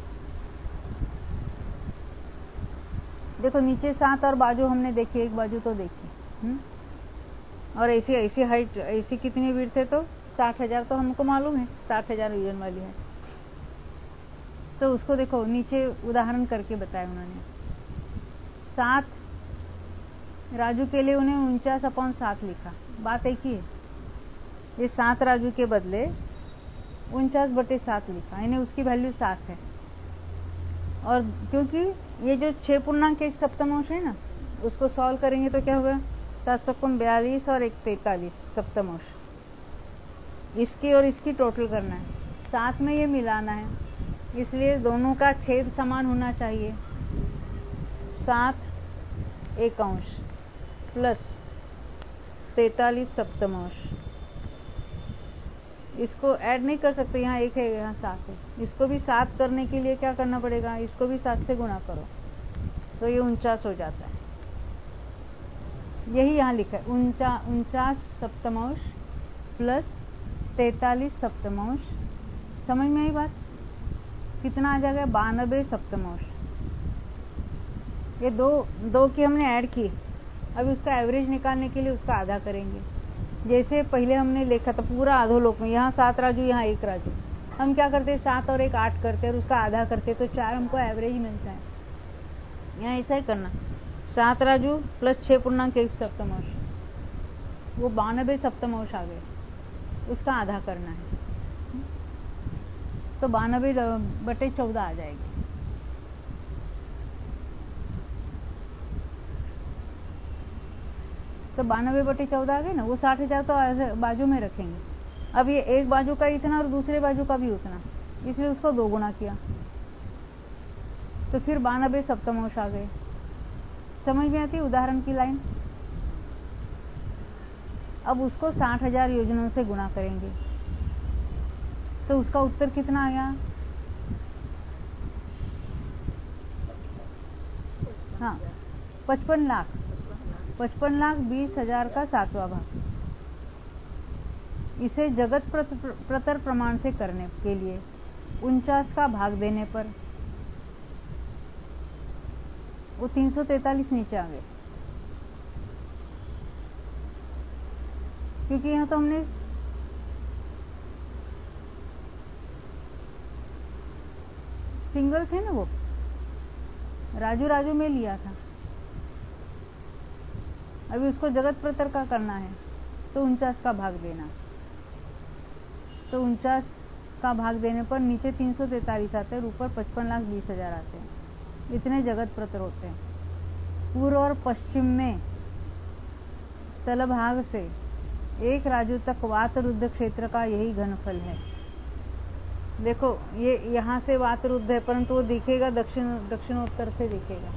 देखो नीचे सात और बाजू हमने देखी, एक बाजू तो देखी, हुँ? और ऐसी ऐसी हाइट ऐसी कितनी विड्थ है, तो साठ हजार तो हमको मालूम है, साठ हजार योजन वाली है। तो उसको देखो नीचे उदाहरण करके बताया उन्होंने। सात राजू के लिए उन्हें उनचास अपॉन सात लिखा, बात एक ही है। ये सात राजू के बदले उनचास बटे सात लिखा, यानी उसकी वैल्यू सात है। और क्योंकि ये जो छह पूर्णांक एक सप्तमांश है ना, उसको सॉल्व करेंगे तो क्या होगा, सात सौ बयालीस और एक तैतालीस सप्तमांश, इसकी और इसकी टोटल करना है, साथ में ये मिलाना है, इसलिए दोनों का छेद समान होना चाहिए। सात एक अंश प्लस तैतालीस सप्तमांश, इसको ऐड नहीं कर सकते, यहाँ एक है यहाँ सात है, इसको भी सात करने के लिए क्या करना पड़ेगा, इसको भी सात से गुणा करो तो ये उनचास हो जाता है। यही यहाँ लिखा है, उनचा उनचास सप्तमांश प्लस तैतालीस सप्तमांश। समझ में आई बात? कितना आ जाएगा, बानबे सप्तमांश। ये दो दो की हमने ऐड की, अभी उसका एवरेज निकालने के लिए उसका आधा करेंगे। जैसे पहले हमने लिखा था पूरा अधोलोक में, यहाँ सात राजू यहाँ एक राजू, हम क्या करते, सात और एक आठ करते और उसका आधा करते तो चार हमको एवरेज मिलता है। यहाँ ऐसा ही करना, सात राजू प्लस छह पूर्णांक एक सप्तमांश, वो बानबे सप्तमांश आ गए, उसका आधा करना है तो बानबे बटे चौदह आ जाएगी। तो बानबे बटे चौदह आ गए ना, वो साठ हजार तो बाजू में रखेंगे। अब ये एक बाजू का इतना और दूसरे बाजू का भी उतना, इसलिए उसको दो गुना किया तो फिर बानबे सप्तमांश आ गए। समझ में आती है उदाहरण की लाइन? अब उसको साठ हजार योजनाओं से गुणा करेंगे तो उसका उत्तर कितना आया, हाँ पचपन लाख पचपन लाख बीस हजार का सातवां भाग। इसे जगत प्रतर प्रमाण से करने के लिए उनचास का भाग देने पर वो तीन सौ तैतालीस नीचे आ गए, क्योंकि यहाँ तो हमने सिंगल थे ना, वो राजू राजू में लिया था। अभी उसको जगत प्रतर का करना है तो उनचास का भाग देना, तो उनचास का भाग देने पर नीचे तीन सौ तैतालीस आते हैं और ऊपर पचपन लाख बीस हजार आते हैं। इतने जगत प्रतर होते हैं। पूर्व और पश्चिम में तलभाग से एक राजू तक वात रुद्ध क्षेत्र का यही घनफल है। देखो ये यहाँ से वात रुद्ध है, परंतु वो दिखेगा दक्षिण दक्षिणोत्तर से दिखेगा।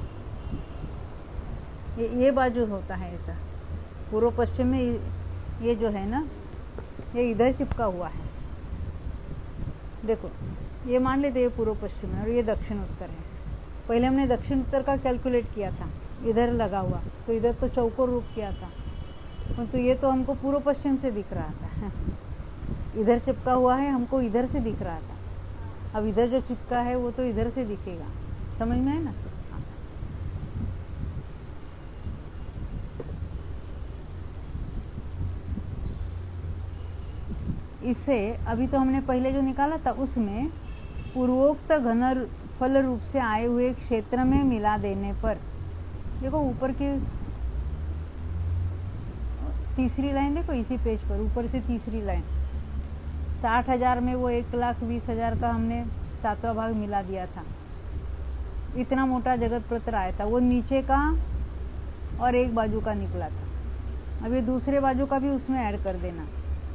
ये, ये बाजू होता है ऐसा, पूर्व पश्चिम में ये जो है ना, ये इधर चिपका हुआ है। देखो ये मान लेते ये पूर्व पश्चिम है और ये दक्षिण उत्तर है। पहले हमने दक्षिण उत्तर का कैलकुलेट किया था, इधर लगा हुआ, तो इधर तो चौकोर रूप किया था, तो ये तो हमको पूर्व पश्चिम से दिख रहा था। इधर चिपका हुआ है, हमको इधर से दिख रहा था। अब इधर जो चिपका है वो तो इधर से दिखेगा। समझ में है ना? इससे अभी तो हमने पहले जो निकाला था उसमें पूर्वोक्त घन फल रूप से आए हुए क्षेत्र में मिला देने पर, देखो ऊपर की तीसरी लाइन देखो, इसी पेज पर ऊपर से तीसरी लाइन, साठ हजार में वो एक लाख बीस हजार का हमने सातवां भाग मिला दिया था। इतना मोटा जगत प्रतर आया था, वो नीचे का और एक बाजू का निकला था। अब ये दूसरे बाजू का भी उसमें ऐड कर देना।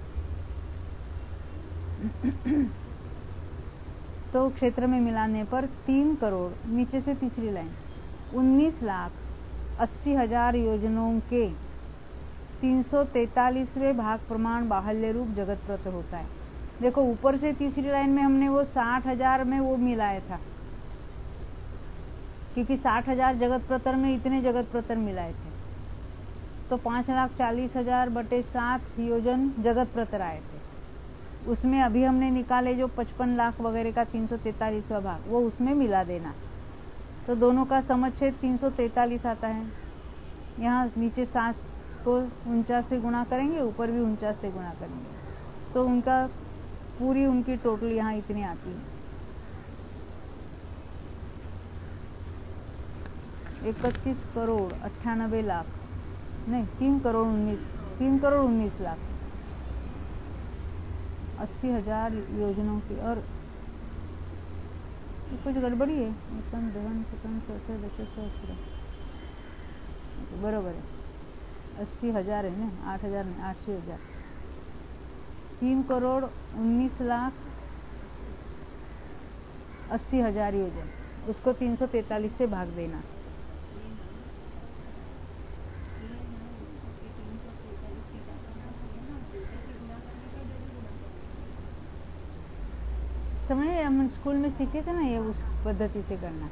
तो क्षेत्र में मिलाने पर तीन करोड़, नीचे से तीसरी लाइन, उन्नीस लाख अस्सी हजार योजनाओं के तीन सौ तैतालीसवें भाग प्रमाण बाहुल्य रूप जगत प्रतर होता है। देखो ऊपर से तीसरी लाइन में हमने वो साठ हजार में वो मिलाया था, क्योंकि साठ हजार जगत प्रतर में इतने जगत प्रतर मिलाए थे, तो पांच लाख चालीस हजार बटे सात योजन जगत प्रतर आए थे। उसमें अभी हमने निकाले जो पचपन लाख वगैरह का तीन सौ तैतालीसवां भाग, वो उसमें मिला देना, तो दोनों का समच्छेद तीन सौ तैतालीस आता है। यहाँ नीचे सात को उनचास से गुणा करेंगे, ऊपर भी उनचास से गुणा करेंगे, तो उनका पूरी उनकी टोटल यहाँ इतनी आती है। इकतीस करोड़ अट्ठानबे लाख नहीं तीन करोड़ उन्नीस तीन करोड़ उन्नीस लाख अस्सी हजार योजनाओं की। और ये कुछ गड़बड़ी है। एकम दहन सकम सहस्र दश सहस्र बराबर है। अस्सी हजार है ना, आठ हजार नहीं, आठसी हजार। तीन करोड़ उन्नीस लाख अस्सी हजार योजन, उसको तीन सौ तैतालीस से भाग देना। समझे, हम स्कूल में सीखे थे ना ये, उस पद्धति से करना।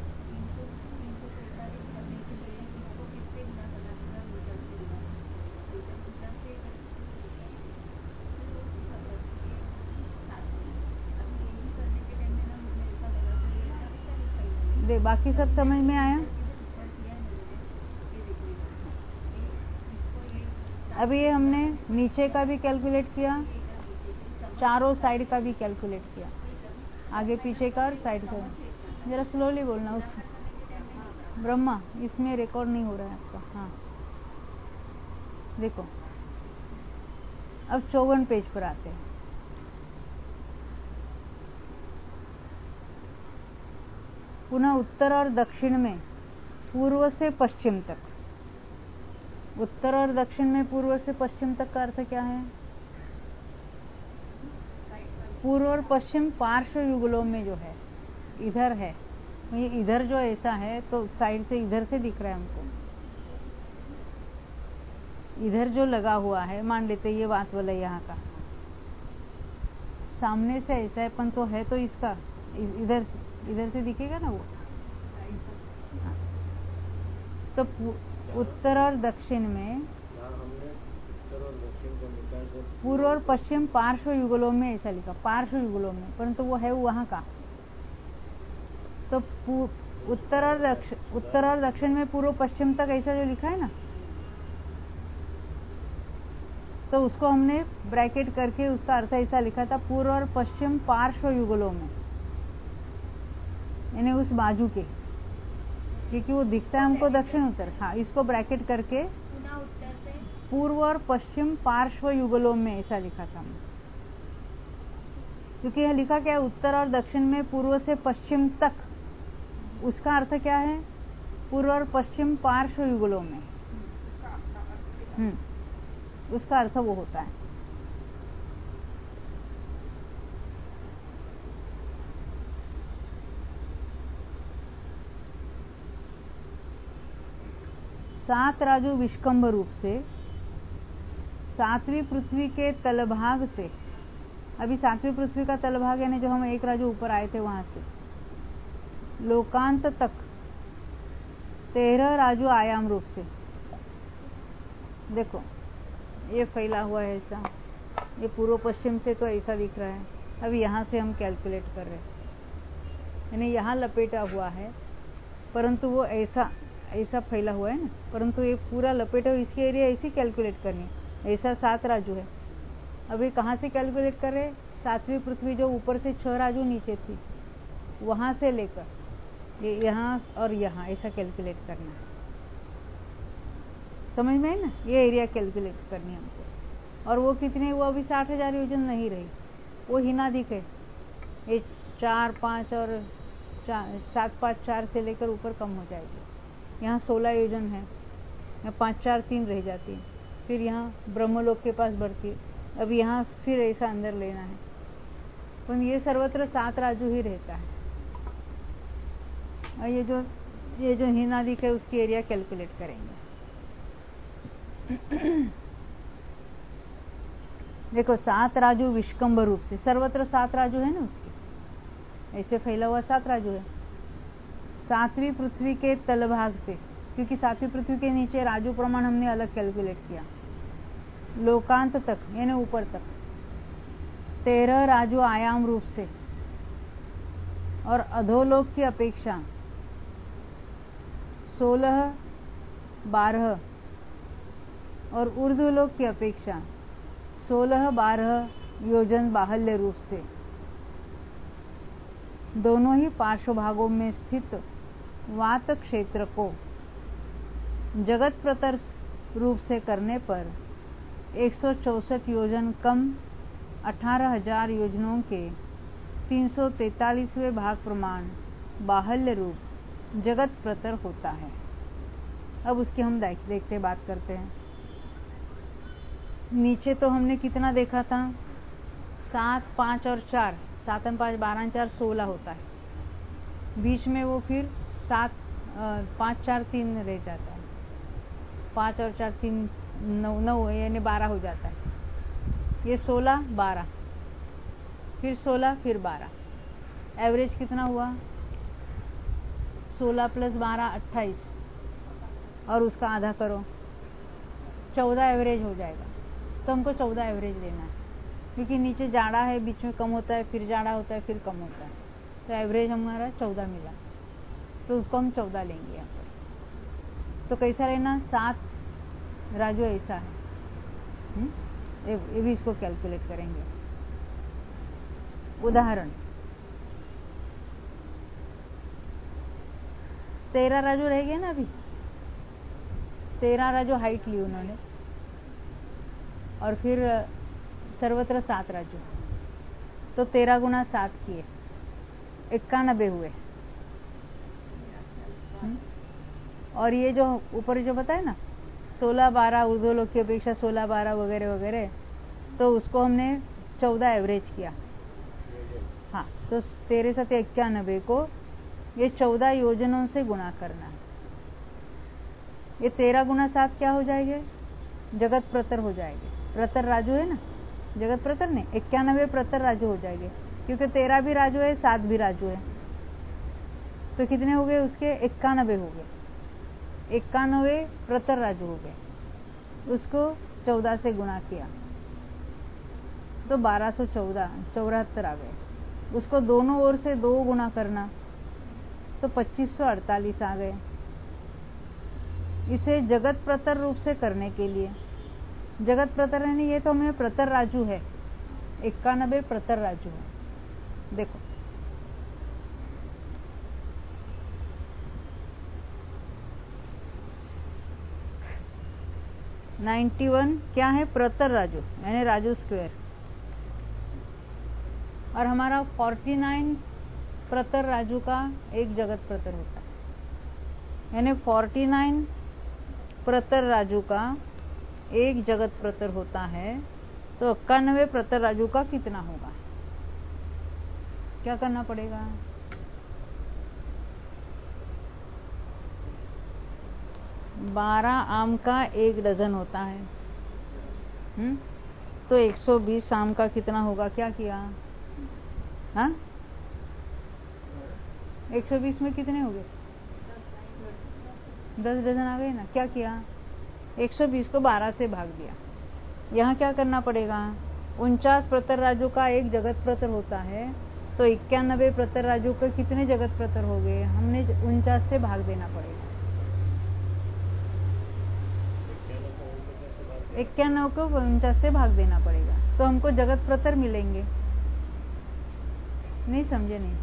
दे बाकी सब समझ में आया। अभी ये हमने नीचे का भी कैलकुलेट किया, चारों साइड का भी कैलकुलेट किया, आगे पीछे का और साइड का। जरा स्लोली बोलना। उस ब्रह्मा इसमें रिकॉर्ड नहीं हो रहा है आपका। हाँ देखो, अब चौवन पेज पर आते हैं। पुनः उत्तर और दक्षिण में पूर्व से पश्चिम तक। उत्तर और दक्षिण में पूर्व से पश्चिम तक का अर्थ क्या है? पूर्व और पश्चिम पार्श्व युगलों में जो है, इधर है, ये इधर जो ऐसा है तो साइड से इधर से दिख रहा है हमको। इधर जो लगा हुआ है, मान लेते ये बात वाला यहाँ का, सामने से ऐसा है पण तो है तो इसका इधर इधर से दिखेगा ना वो। तो उत्तर और दक्षिण में पूर्व और पश्चिम पार्श्व युगलों में ऐसा लिखा, पार्श्व युगलों में, परंतु वो है वहां का। तो उत्तर और दक्षिण उत्तर और दक्षिण में पूर्व पश्चिम तक ऐसा जो लिखा है ना, तो उसको हमने ब्रैकेट करके उसका अर्थ ऐसा लिखा था, पूर्व और पश्चिम पार्श्व युगलों में, यानी उस बाजू के, क्योंकि वो दिखता है हमको दक्षिण उत्तर। हाँ, इसको ब्रैकेट करके पूर्व और पश्चिम पार्श्व युगलों में ऐसा लिखा था हमने। क्योंकि यह लिखा क्या है, उत्तर और दक्षिण में पूर्व से पश्चिम तक, उसका अर्थ क्या है? पूर्व और पश्चिम पार्श्व युगलों में। हम्म उसका अर्थ वो होता है। सात राजू विष्कंभ रूप से सातवीं पृथ्वी के तलभाग से, अभी सातवीं पृथ्वी का तलभाग यानी जो हम एक राजू ऊपर आए थे वहां से लोकांत तक तेरह राजू आयाम रूप से। देखो ये फैला हुआ है ऐसा, ये पूर्व पश्चिम से तो ऐसा दिख रहा है। अभी यहां से हम कैलकुलेट कर रहे हैं, यानी यहाँ लपेटा हुआ है, परंतु वो ऐसा ऐसा फैला हुआ है ना, परंतु ये पूरा लपेटा हुआ, इसकी एरिया ऐसी कैलकुलेट करनी। ऐसा सात राजू है। अभी कहाँ से कैलकुलेट कर रहे? सातवीं पृथ्वी जो ऊपर से छह राजू नीचे थी, वहां से लेकर ये यहाँ और यहाँ ऐसा कैलकुलेट करना है। समझ में है ना? ये एरिया कैलकुलेट करनी है हमको। और वो कितने, वो अभी साठ हजार योजन नहीं रही, वो हिनाधिक है। ये चार पाँच और चार, सात पाँच चार से लेकर ऊपर कम हो जाएगी। यहाँ सोलह योजन है, यहाँ पाँच चार तीन रह जाती है, फिर यहाँ ब्रह्मलोक के पास बढ़ती है। अब यहाँ फिर ऐसा अंदर लेना है, पर ये सर्वत्र सात राजू ही रहता है। और ये जो ये जो हिनाधिक है उसकी एरिया कैलकुलेट करेंगे। देखो सात राजू विष्कंभ रूप से, सर्वत्र सात राजू है ना उसके, ऐसे फैला हुआ सात राजू है। सातवीं पृथ्वी के तलभाग से, क्योंकि सातवीं पृथ्वी के नीचे राजू प्रमाण हमने अलग कैलकुलेट किया, लोकांत तक यानी ऊपर तक तेरह राजू आयाम रूप से, और अधोलोक की अपेक्षा सोलह बारह और ऊर्ध्वलोक की अपेक्षा सोलह बारह योजन बाहुल्य रूप से दोनों ही पार्श्व भागों में स्थित वात क्षेत्र को जगत प्रतर रूप से करने पर एक सौ चौसठ योजन कम अठारह हजार योजनों के तीन सौ तैतालीसवें भाग प्रमाण बाहल्य रूप जगत प्रतर होता है। अब उसकी हम देख, देखते बात करते हैं। नीचे तो हमने कितना देखा था, सात पाँच और चार, सात और पाँच बारह चार सोलह होता है। बीच में वो फिर सात पाँच चार तीन रह जाता है, पाँच और चार तीन नौ नौ यानी बारह हो जाता है। ये सोलह बारह फिर सोलह फिर बारह, एवरेज कितना हुआ, सोलह प्लस बारह अट्ठाईस, और उसका आधा करो, चौदह एवरेज हो जाएगा। तो हमको चौदह एवरेज लेना है, क्योंकि नीचे जाड़ा है, बीच में कम होता है, फिर जाड़ा होता है, फिर कम होता है, तो एवरेज हमारा चौदह मिला, तो उसको हम चौदह लेंगे यहाँ पर। तो कैसा लेना, सात राजू ऐसा है, हुँ? ये भी इसको कैलकुलेट करेंगे। उदाहरण, तेरह राजू रह गए ना, अभी तेरह राजू हाइट ली उन्होंने, और फिर सर्वत्र सात राजू, तो तेरह गुना सात किए इक्यानबे हुए। हुँ? और ये जो ऊपर जो बताया ना सोलह बारह ऊर्ध्वलोक की अपेक्षा सोलह बारह वगैरह वगैरह, तो उसको हमने चौदह एवरेज किया। हाँ, तो तेरह सत्य इक्यानबे को ये चौदह योजनों से गुणा करना है। ये तेरह गुना सात क्या हो जाएंगे, जगत प्रतर हो जाएंगे। प्रतर राजू है ना, जगत प्रतर नहीं, इक्यानबे प्रतर राजू हो जाएंगे, क्योंकि तेरह भी राजू है, सात भी राजू है। तो कितने हो गए उसके, इक्यानबे हो गए, इक्यानवे प्रतर राजू हो गए। उसको चौदह से गुणा किया तो बारह सौ चौदह चौहत्तर आ गए। उसको दोनों ओर से दो गुना करना तो पच्चीस सौ अड़तालीस आ गए। इसे जगत प्रतर रूप से करने के लिए, जगत प्रतर यानी ये तो हमें प्रतर राजू है, इक्यानबे प्रतर राजू है। देखो इक्यानवे क्या है, प्रतर राजू यानी राजू स्क्वायर, और हमारा उनचास प्रतर राजू का एक जगत प्रतर होता है, यानी उनचास प्रतर राजू का एक जगत प्रतर होता है। तो इक्यानवे प्रतर राजू का कितना होगा, क्या करना पड़ेगा, बारह आम का एक डजन होता है, हुँ? तो एक सौ बीस आम का कितना होगा, क्या किया, हाँ एक सौ बीस में कितने हो गए, दस डजन आ गए ना। क्या किया, एक सौ बीस को बारह से भाग दिया। यहाँ क्या करना पड़ेगा, उनचास प्रतर राजू का एक जगत प्रतर होता है, तो इक्यानबे प्रतर राजू के कितने जगत प्रतर हो गए, हमने उनचास से भाग देना पड़ेगा। इक्यानवे को उनचास से भाग देना पड़ेगा, तो हमको जगत प्रतर मिलेंगे। नहीं समझे, नहीं,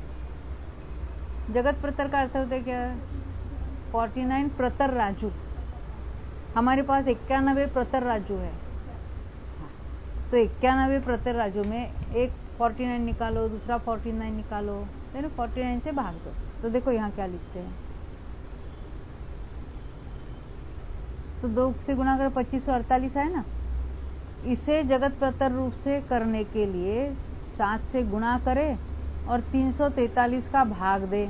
जगत प्रतर का अर्थ होता है क्या, उनचास प्रतर राजू, हमारे पास इक्यानबे प्रतर राजू है, तो इक्यानबे प्रतर राजू में एक उनचास निकालो, दूसरा उनचास निकालो, तो उनचास से भाग दो। तो देखो यहाँ क्या लिखते हैं, तो दो से गुणा कर पच्चीस सौ अड़तालीस है ना। इसे जगत प्रतर रूप से करने के लिए सात से गुणा करे और तीन सौ तैतालीस का भाग दे।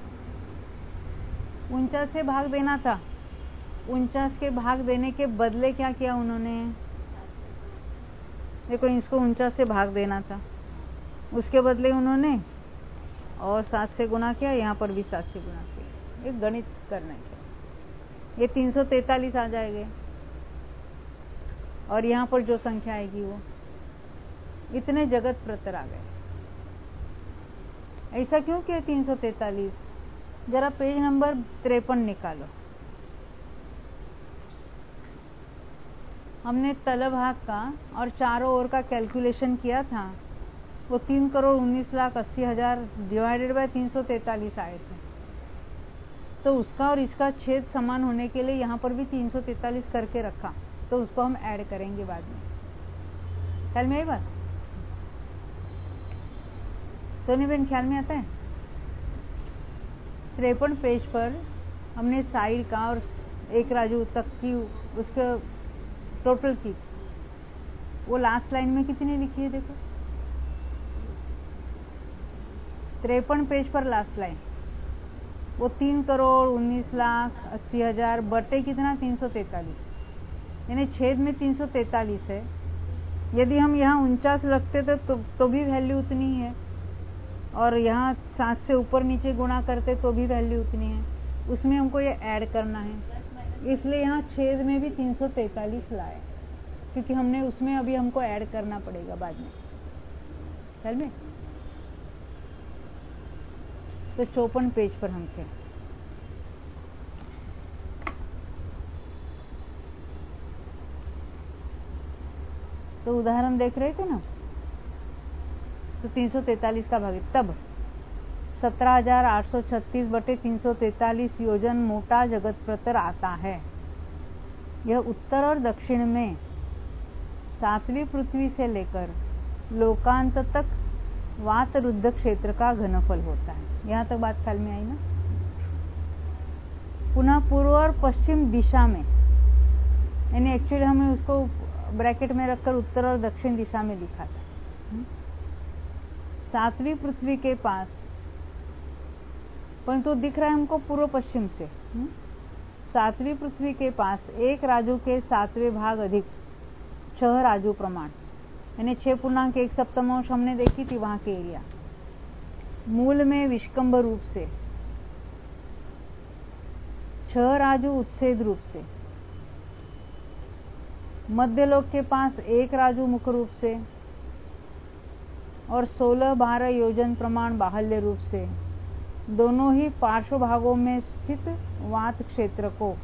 उनचास से भाग देना था, उनचास के भाग देने के बदले क्या किया उन्होंने, देखो इसको उनचास से भाग देना था, उसके बदले उन्होंने और सात से गुणा किया, यहाँ पर भी सात से गुणा किया। एक गणित करना है, ये तीन सौ तैतालीस आ जाएंगे, और यहाँ पर जो संख्या आएगी वो इतने जगत प्रतर आ गए। ऐसा क्यों किया तीन सौ तैतालीस, जरा पेज नंबर तिरपन निकालो। हमने तल भाग का और चारों ओर का कैलकुलेशन किया था, वो तीन करोड़ उन्नीस लाख अस्सी हजार डिवाइडेड बाय तीन सौ तैतालीस आए थे। तो उसका और इसका छेद समान होने के लिए यहाँ पर भी तीन सौ तैतालीस करके रखा, तो उसको हम ऐड करेंगे बाद में। ख्याल में आई बात? सोनी बहन ख्याल में आता है? तिरपन पेज पर हमने साइड का और एक राजू तक की उसके टोटल की, वो लास्ट लाइन में कितनी लिखी है देखो, तिरपन पेज पर लास्ट लाइन, वो तीन करोड़ उन्नीस लाख अस्सी हजार बटे कितना तीन सौ तैतालीस, यानी छेद में तीन सौ तैतालीस है। यदि हम यहाँ उनचास लगते थे तो, तो भी वैल्यू उतनी ही है, और यहाँ सात से ऊपर नीचे गुणा करते तो भी वैल्यू उतनी है। उसमें हमको ये ऐड करना है, इसलिए यहाँ छेद में भी तीन सौ तैतालीस लाए, क्योंकि हमने उसमें अभी हमको ऐड करना पड़ेगा बाद में। ख्याल में? तो चौपन पेज पर हम थे। तो उदाहरण देख रहे थे ना, तो तीन सौ तैतालीस का भाग, तब सत्रह हजार आठ सौ छत्तीस बटे तीन सौ तैतालीस योजन मोटा जगत प्रतर आता है। यह उत्तर और दक्षिण में सातवीं पृथ्वी से लेकर लोकांत तक वात रुद्ध क्षेत्र का घनफल होता है। यहाँ तक बात ख्याल में आई ना? पुनः पूर्व और पश्चिम दिशा में, यानी एक्चुअली हमें उसको ब्रैकेट में रखकर उत्तर और दक्षिण दिशा में लिखा था। सातवीं पृथ्वी के पास, परंतु तो दिख रहा है हमको पूर्व पश्चिम से। सातवीं पृथ्वी के पास एक राजू के सातवें भाग अधिक छह राजू प्रमाण, यानी छह पूर्णांक एक सप्तमांश हमने देखी थी वहां के एरिया। मूल में विष्कंभ रूप से, छह राजू उत्सेद रूप से, मध्यलोक के पास एक राजू मुख रूप से, और सोलह बारह योजन प्रमाण बाहुल्य रूप से, दोनों ही पार्श्व भागों में स्थित वात क्षेत्र को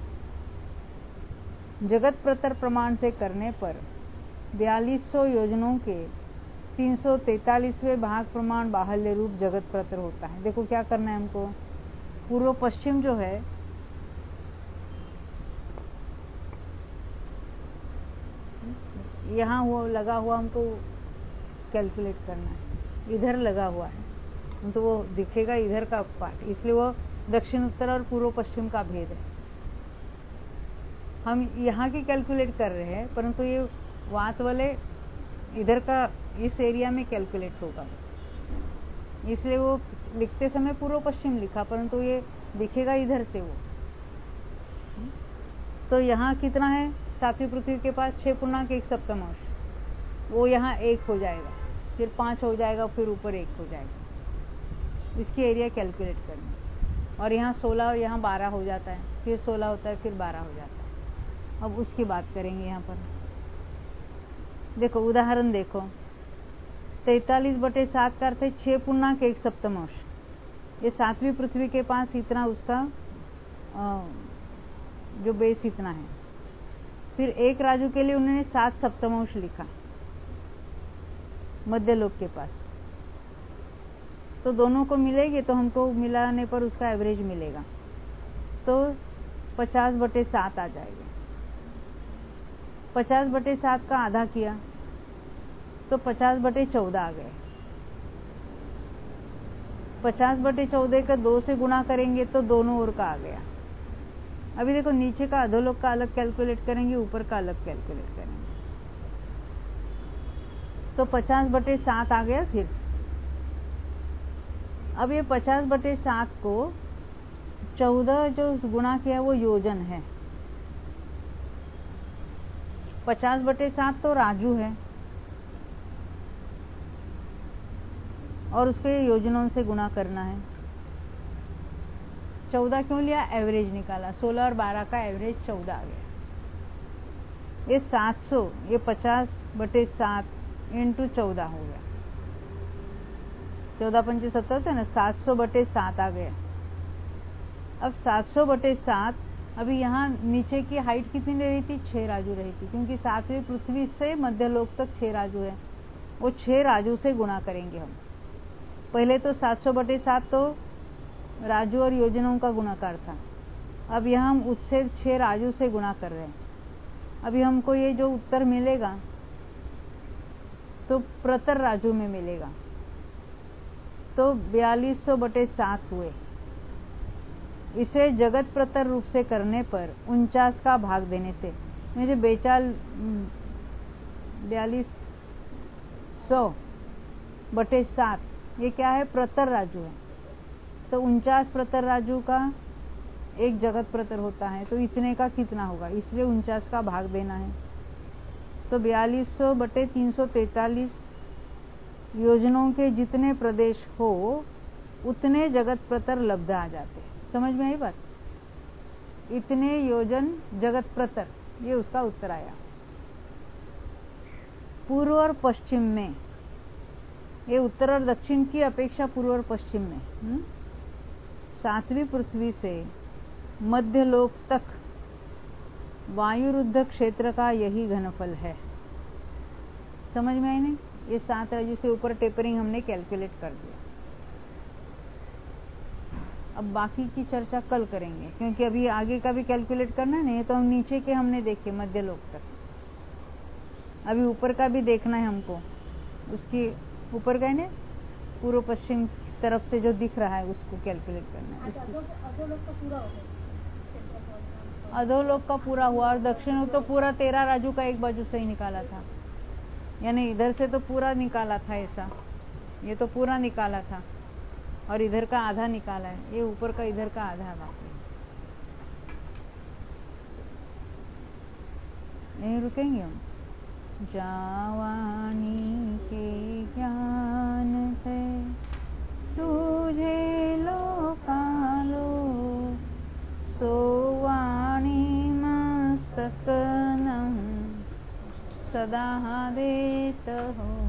जगत प्रतर प्रमाण से करने पर बयालीस सौ योजनों के तीन सौ तैतालीसवें भाग प्रमाण बाहुल्य रूप जगत प्रतर होता है। देखो क्या करना है हमको, पूर्व पश्चिम जो है यहाँ वो लगा हुआ हमको कैलकुलेट करना है, इधर लगा हुआ है तो वो दिखेगा इधर का पार्ट, इसलिए वो दक्षिण उत्तर और पूर्व पश्चिम का भेद है। हम यहाँ की कैलकुलेट कर रहे हैं, परंतु ये वात वाले इधर का इस एरिया में कैलकुलेट होगा, इसलिए वो लिखते समय पूर्व पश्चिम लिखा, परंतु ये दिखेगा इधर से वो। तो यहाँ कितना है, सातवीं पृथ्वी के पास छह पूर्णांक एक सप्तमांश, वो यहाँ एक हो जाएगा, फिर पांच हो जाएगा, फिर ऊपर एक हो जाएगा। इसकी एरिया कैलकुलेट करनी, और यहाँ सोलह और यहाँ बारह हो जाता है, फिर सोलह होता है, फिर बारह हो जाता है। अब उसकी बात करेंगे यहाँ पर। देखो उदाहरण देखो, तैतालीस बटे सात का अर्थ है छह पूर्णांक एक सप्तमांश, ये सातवीं पृथ्वी के पास इतना उसका जो बेस इतना है। फिर एक राजू के लिए उन्होंने सात सप्तमांश लिखा मध्यलोक के पास, तो दोनों को मिलेगी तो हमको मिलाने पर उसका एवरेज मिलेगा, तो पचास बटे सात आ जाएगा। पचास बटे सात का आधा किया तो पचास बटे चौदह आ गए। पचास बटे चौदह का दो से गुणा करेंगे तो दोनों ओर का आ गया। अभी देखो नीचे का अधोलोक का अलग कैलकुलेट करेंगे, ऊपर का अलग कैलकुलेट करेंगे, तो पचास बटे सात आ गया। फिर अब ये पचास बटे सात को चौदह जो गुणा किया वो योजन है, पचास बटे सात तो राजू है और उसके योजनों से गुणा करना है। चौदह क्यों लिया, एवरेज निकाला, सोलह और बारह का एवरेज चौदह आ गया। ये सात सौ, ये पचास बटे सात इंटू चौदह हो गया, चौदह पंचे सत्तर थे ना, सात सौ बटे सात आ गया। अब सात सौ बटे सात, अभी यहाँ नीचे की हाइट कितनी रही थी, छह राजू रही थी, क्योंकि सातवीं पृथ्वी से मध्यलोक तक छह राजू है, वो छह राजू से गुणा करेंगे हम। पहले तो सात सौ बटे सात तो राजू और योजनों का गुणाकार था, अब यहाँ हम उच्छेद छह राजू से गुणा कर रहे हैं। अभी हमको ये जो उत्तर मिलेगा तो प्रतर राजू में मिलेगा, तो बयालीस सौ बटे सात हुए। इसे जगत प्रतर रूप से करने पर उनचास का भाग देने से मुझे बेचाल बयालीस सौ बटे सात, ये क्या है? प्रतर राजू है। तो उनचास प्रतर राजू का एक जगत प्रतर होता है, तो इतने का कितना होगा, इसलिए उनचास का भाग देना है। तो बयालीस सौ बटे तीन सौ तैतालीस योजनों के जितने प्रदेश हो उतने जगत प्रतर लब्ध आ जाते। समझ में आई बात? इतने योजन जगत प्रतर, ये उसका उत्तर आया। पूर्व और पश्चिम में, ये उत्तर और दक्षिण की अपेक्षा पूर्व और पश्चिम में हुँ? सातवीं पृथ्वी से मध्य लोक तक वायुरुद्ध क्षेत्र का यही घनफल है। समझ में आई नहीं? ये सात राजू से ऊपर टेपरिंग हमने कैलकुलेट कर दिया। अब बाकी की चर्चा कल करेंगे, क्योंकि अभी आगे का भी कैलकुलेट करना है। नहीं तो हम नीचे के हमने देखे मध्य लोक तक, अभी ऊपर का भी देखना है हमको। उसकी ऊपर गए ने पूर्व पश्चिम तरफ से जो दिख रहा है उसको कैलकुलेट करना है। अधोलोक का पूरा हो गया, अधोलोक का पूरा हुआ, और दक्षिण तो पूरा तेरह राजू का एक बाजू से ही निकाला था, यानी इधर से तो पूरा निकाला था ऐसा, ये तो पूरा निकाला था और इधर का आधा निकाला है, ये ऊपर का इधर का आधा बाकी। यहीं रुकेंगे हम। जावानी के ज्ञान से सूझे लोकालो, सोवाणी मस्तक नम सदा देत हो।